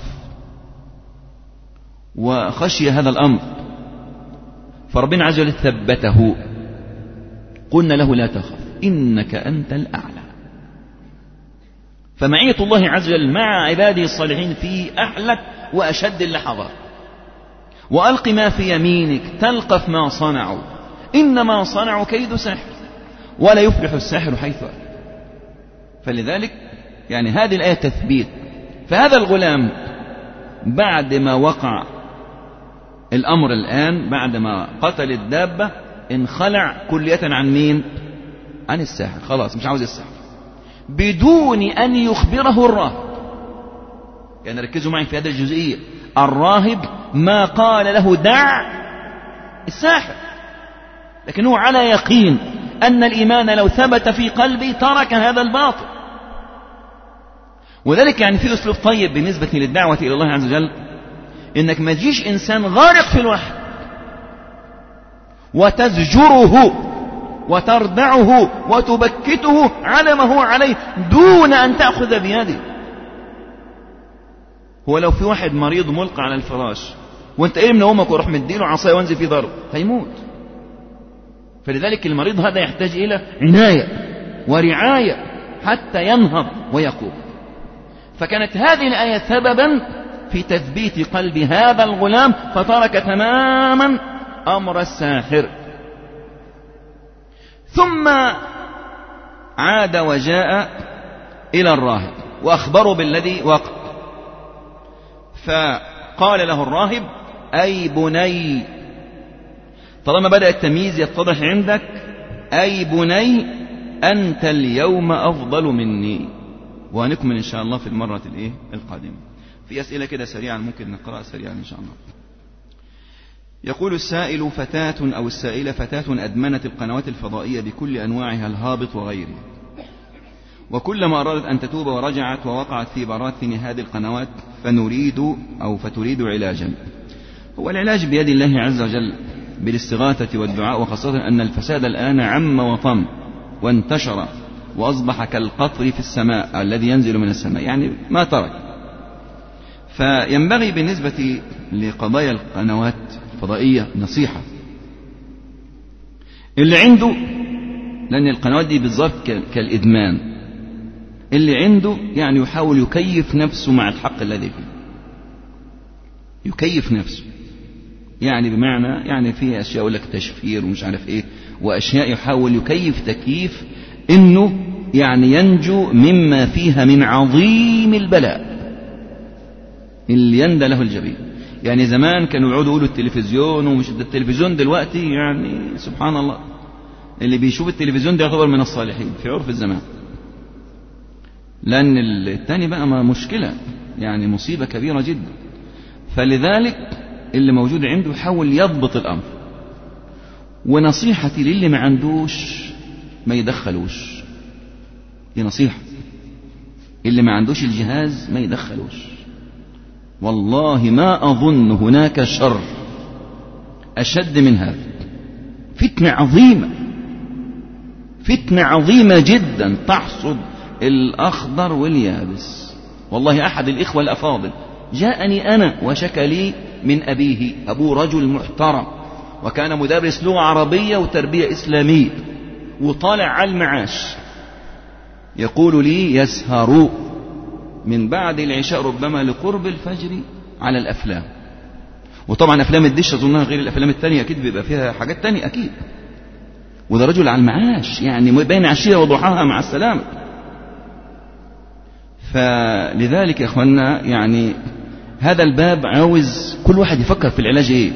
وخشي هذا الأمر، فربنا عز وجل ثبته. قلنا له لا تخف إنك أنت الأعلى. فمعية الله عز وجل مع عباده الصالحين في أحلك وأشد اللحظات. وألق ما في يمينك تلقف ما صنعوا إنما صنعوا كيد ساحر ولا يفلح الساحر حيث أتى. فلذلك يعني هذه الآية تثبيت. فهذا الغلام بعد ما وقع الأمر الآن، بعد ما قتل الدابة، انخلع كلية عن مين؟ عن الساحر، خلاص مش عاوز الساحر، بدون أن يخبره الراهب. يعني ركزوا معي في هذه الجزئية. الراهب ما قال له دع الساحر، لكنه على يقين أن الإيمان لو ثبت في قلبي ترك هذا الباطل. وذلك يعني في أسلوب طيب بالنسبة للدعوة إلى الله عز وجل، إنك ما تجيش إنسان غارق في الوحي وتزجره وتردعه وتبكته على ما هو عليه دون أن تأخذ بيده. هو لو في واحد مريض ملقى على الفراش وانت ايه من امك وروح مديله عصايه وانزل فيه ضرب، هيموت. فلذلك المريض هذا يحتاج الى عنايه ورعايه حتى ينهض ويقوم. فكانت هذه الايه سببا في تثبيت قلب هذا الغلام، فترك تماما امر الساحر. ثم عاد وجاء الى الراهب واخبره بالذي وقع. فقال له الراهب أي بني، طالما بدأ التمييز يتضح عندك، أي بني أنت اليوم أفضل مني. وهنكمل إن شاء الله في المرة القادمة. في أسئلة كده سريعا ممكن نقرأ سريعا إن شاء الله. يقول السائل فتاة أو السائلة فتاة أدمنت القنوات الفضائية بكل أنواعها الهابط وغيره، وكلما أرادت أن تتوب ورجعت ووقعت في براثن هذه القنوات فتريد علاجا. هو العلاج بيد الله عز وجل بالاستغاثة والدعاء، وخاصة أن الفساد الآن عم وطم وانتشر وأصبح كالقطر في السماء الذي ينزل من السماء، يعني ما ترك. فينبغي بالنسبة لقضايا القنوات الفضائية نصيحة اللي عنده، لأن القنوات دي بالضبط كالإدمان، اللي عنده يعني يحاول يكيف نفسه مع الحق الذي فيه، يكيف نفسه، يعني بمعنى يعني في أشياء يقول لك تشفير ومش عارف إيه، وأشياء يحاول يكيف تكييف إنه يعني ينجو مما فيها من عظيم البلاء اللي يندى له الجبين. يعني زمان كانوا يقعدوا يقولوا التلفزيون، ومش التلفزيون دلوقتي يعني سبحان الله، اللي بيشوف التلفزيون ده يعتبر من الصالحين في عرف الزمان، لأن التاني بقى ما مشكلة، يعني مصيبة كبيرة جدا. فلذلك اللي موجود عنده يحاول يضبط الأمر. ونصيحتي للي ما عندوش ما يدخلوش، دي نصيحة، اللي ما عندوش الجهاز ما يدخلوش. والله ما أظن هناك شر أشد من هذا. فتنة عظيمة، فتنة عظيمة جدا تحصد الأخضر واليابس. والله أحد الإخوة الأفاضل جاءني أنا وشكى لي من أبيه، أبوه رجل محترم وكان مدرس لغة عربية وتربية إسلامية وطالع على المعاش، يقول لي يسهر من بعد العشاء ربما لقرب الفجر على الأفلام. وطبعا أفلام الدش أظنها غير الأفلام التانية، أكيد بيبقى فيها حاجات تانية أكيد. وده رجل على المعاش، يعني بين عشية وضحاها مع السلامة. فلذلك يا أخوانا يعني هذا الباب عاوز كل واحد يفكر في العلاج إيه.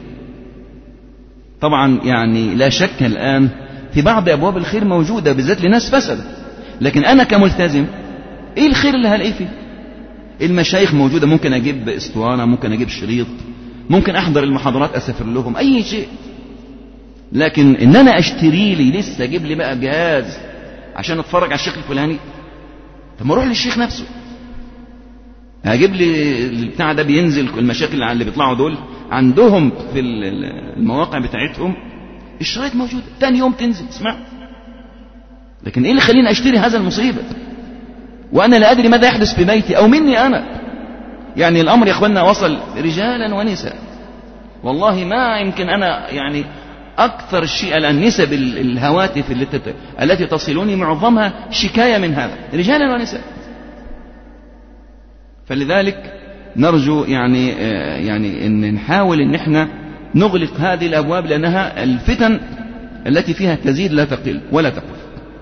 طبعا يعني لا شك الآن في بعض أبواب الخير موجودة بالذات لناس فسد، لكن أنا كملتزم إيه الخير اللي هلاقيه فيه؟ المشايخ موجودة، ممكن أجيب اسطوانة، ممكن أجيب شريط، ممكن أحضر المحاضرات أسافر لهم، أي شيء. لكن إن أنا أشتري لي لسه أجيب لي بقى جهاز عشان أتفرج على الشيخ الفلاني، طب ما أروح للشيخ نفسه، هجيب لي البتاع ده. بينزل المشاكل اللي بيطلعوا دول عندهم في المواقع بتاعتهم الشرايط موجودة، تاني يوم تنزل تسمع. لكن إيه اللي خليني أشتري هذا المصيبة وأنا لا أدري ماذا يحدث في بيتي أو مني أنا؟ يعني الأمر يا أخوانا وصل رجالا ونساء. والله ما يمكن أنا يعني أكثر شيء الآن نسب الهواتف التي تصلني معظمها شكاية من هذا، رجالا ونساء. فلذلك نرجو يعني أن نحاول أن احنا نغلق هذه الأبواب، لأنها الفتن التي فيها تزيد لا تقل ولا تقل.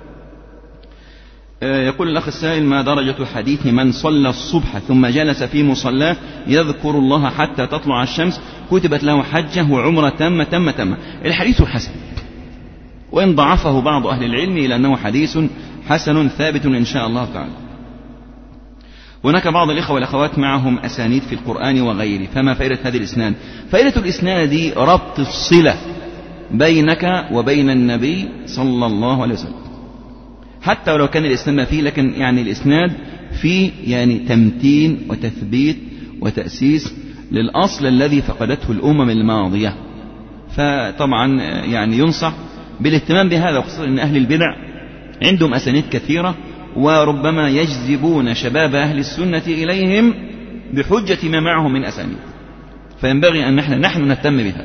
يقول الأخ السائل: ما درجة حديث من صلى الصبح ثم جلس في مصلاه يذكر الله حتى تطلع الشمس كتبت له حجة وعمرة تامة؟ الحديث حسن، وإن ضعفه بعض أهل العلم إلى أنه حديث حسن ثابت إن شاء الله تعالى. هناك بعض الإخوة والأخوات معهم أسانيد في القرآن وغيره، فما فائدة هذه الإسناد؟ فائدة الإسناد ربط الصلة بينك وبين النبي صلى الله عليه وسلم، حتى ولو كان الإسناد ما فيه، لكن يعني الإسناد فيه يعني تمتين وتثبيت وتأسيس للأصل الذي فقدته الأمم الماضية. فطبعا يعني ينصح بالاهتمام بهذا، وخصوصا أن أهل البدع عندهم أسانيد كثيرة، وربما يجذبون شباب أهل السنة إليهم بحجة ما معهم من أسانيد، فينبغي أن نحن نهتم بها.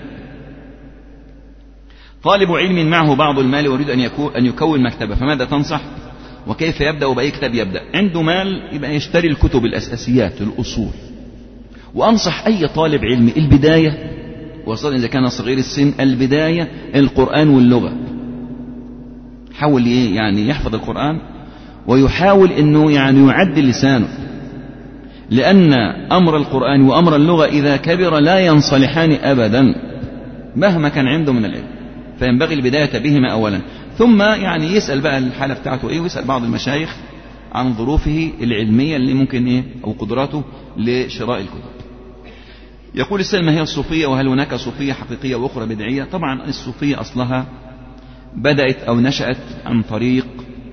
طالب علم معه بعض المال ويريد أن يكون مكتبة، فماذا تنصح؟ وكيف يبدأ وبأي كتاب يبدأ؟ عنده مال يبقى يشتري الكتب الأساسيات الأصول. وأنصح أي طالب علم البداية، وصل إذا كان صغير السن، البداية القرآن واللغة. حاول يعني يحفظ القرآن ويحاول أنه يعني يعدل لسانه، لأن أمر القرآن وأمر اللغة إذا كبر لا ينصلحان أبدا مهما كان عنده من العلم. فينبغي البداية بهما أولا، ثم يعني يسأل بقى الحالة بتاعته إيه، ويسأل بعض المشايخ عن ظروفه العلمية اللي ممكن إيه أو قدراته لشراء الكتب. يقول السائل: ما هي الصوفية، وهل هناك صوفية حقيقية وأخرى بدعية؟ طبعا الصوفية أصلها بدأت أو نشأت عن طريق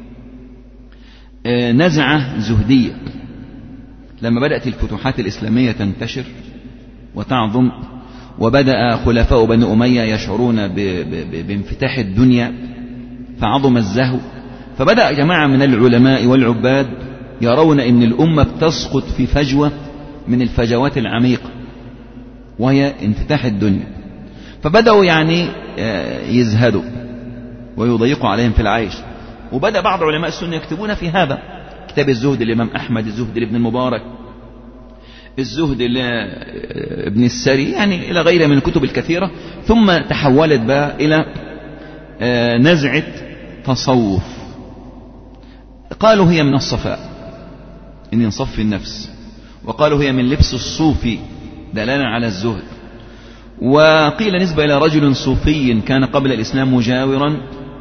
نزعة زهدية. لما بدأت الفتوحات الإسلامية تنتشر وتعظم، وبدأ خلفاء بني أمية يشعرون بانفتاح الدنيا، فعظم الزهو، فبدأ جماعة من العلماء والعباد يرون أن الأمة بتسقط في فجوة من الفجوات العميقة وهي انفتاح الدنيا، فبدأوا يعني يزهدوا ويضيقوا عليهم في العيش. وبدأ بعض علماء السنة يكتبون في هذا، كتاب الزهد للإمام أحمد، الزهد لابن المبارك، الزهد لابن السري، يعني إلى غيره من الكتب الكثيرة. ثم تحولت بقى إلى نزعة تصوف. قالوا هي من الصفاء، إن ينصف النفس، وقالوا هي من لبس الصوفي دلالا على الزهد. وقيل نسبة إلى رجل صوفي كان قبل الإسلام مجاورا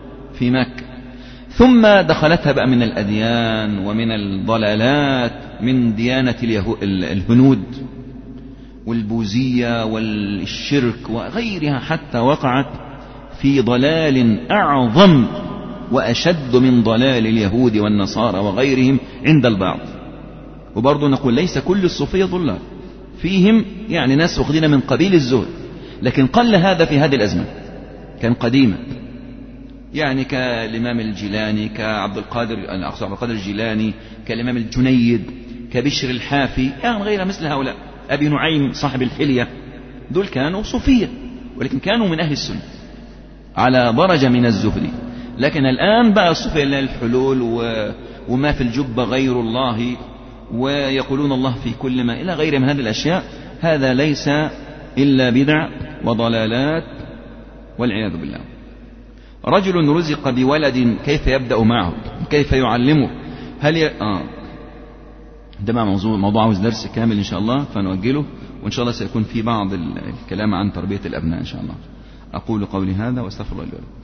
في مكة، ثم دخلتها بقى من الأديان ومن الضلالات، من ديانة الهنود والبوذية والشرك وغيرها، حتى وقعت في ضلال أعظم وأشد من ضلال اليهود والنصارى وغيرهم عند البعض. وبرضه نقول ليس كل الصوفية ضلال، فيهم يعني ناس واخدين من قبيل الزهد، لكن قل هذا في هذه الأزمة، كان قديما، يعني كالإمام الجيلاني، كعبد القادر الجيلاني، كالإمام الجنيد، كبشر الحافي، يعني غير مثل هؤلاء، أبي نعيم صاحب الحلية، دول كانوا صوفية ولكن كانوا من أهل السنة على درجة من الزهد. لكن الآن بقى الصوفية إلا الحلول وما في الجبة غير الله، ويقولون الله في كل ما إلى غير من هذه الأشياء. هذا ليس إلا بدع وضلالات والعياذ بالله. رجل رزق بولد كيف يبدأ معه، كيف يعلمه، هل ده مع موضوع عاوز درس كامل إن شاء الله فنؤجله، وإن شاء الله سيكون في بعض الكلام عن تربية الأبناء إن شاء الله. أقول قولي هذا واستغفر الله لي ولكم.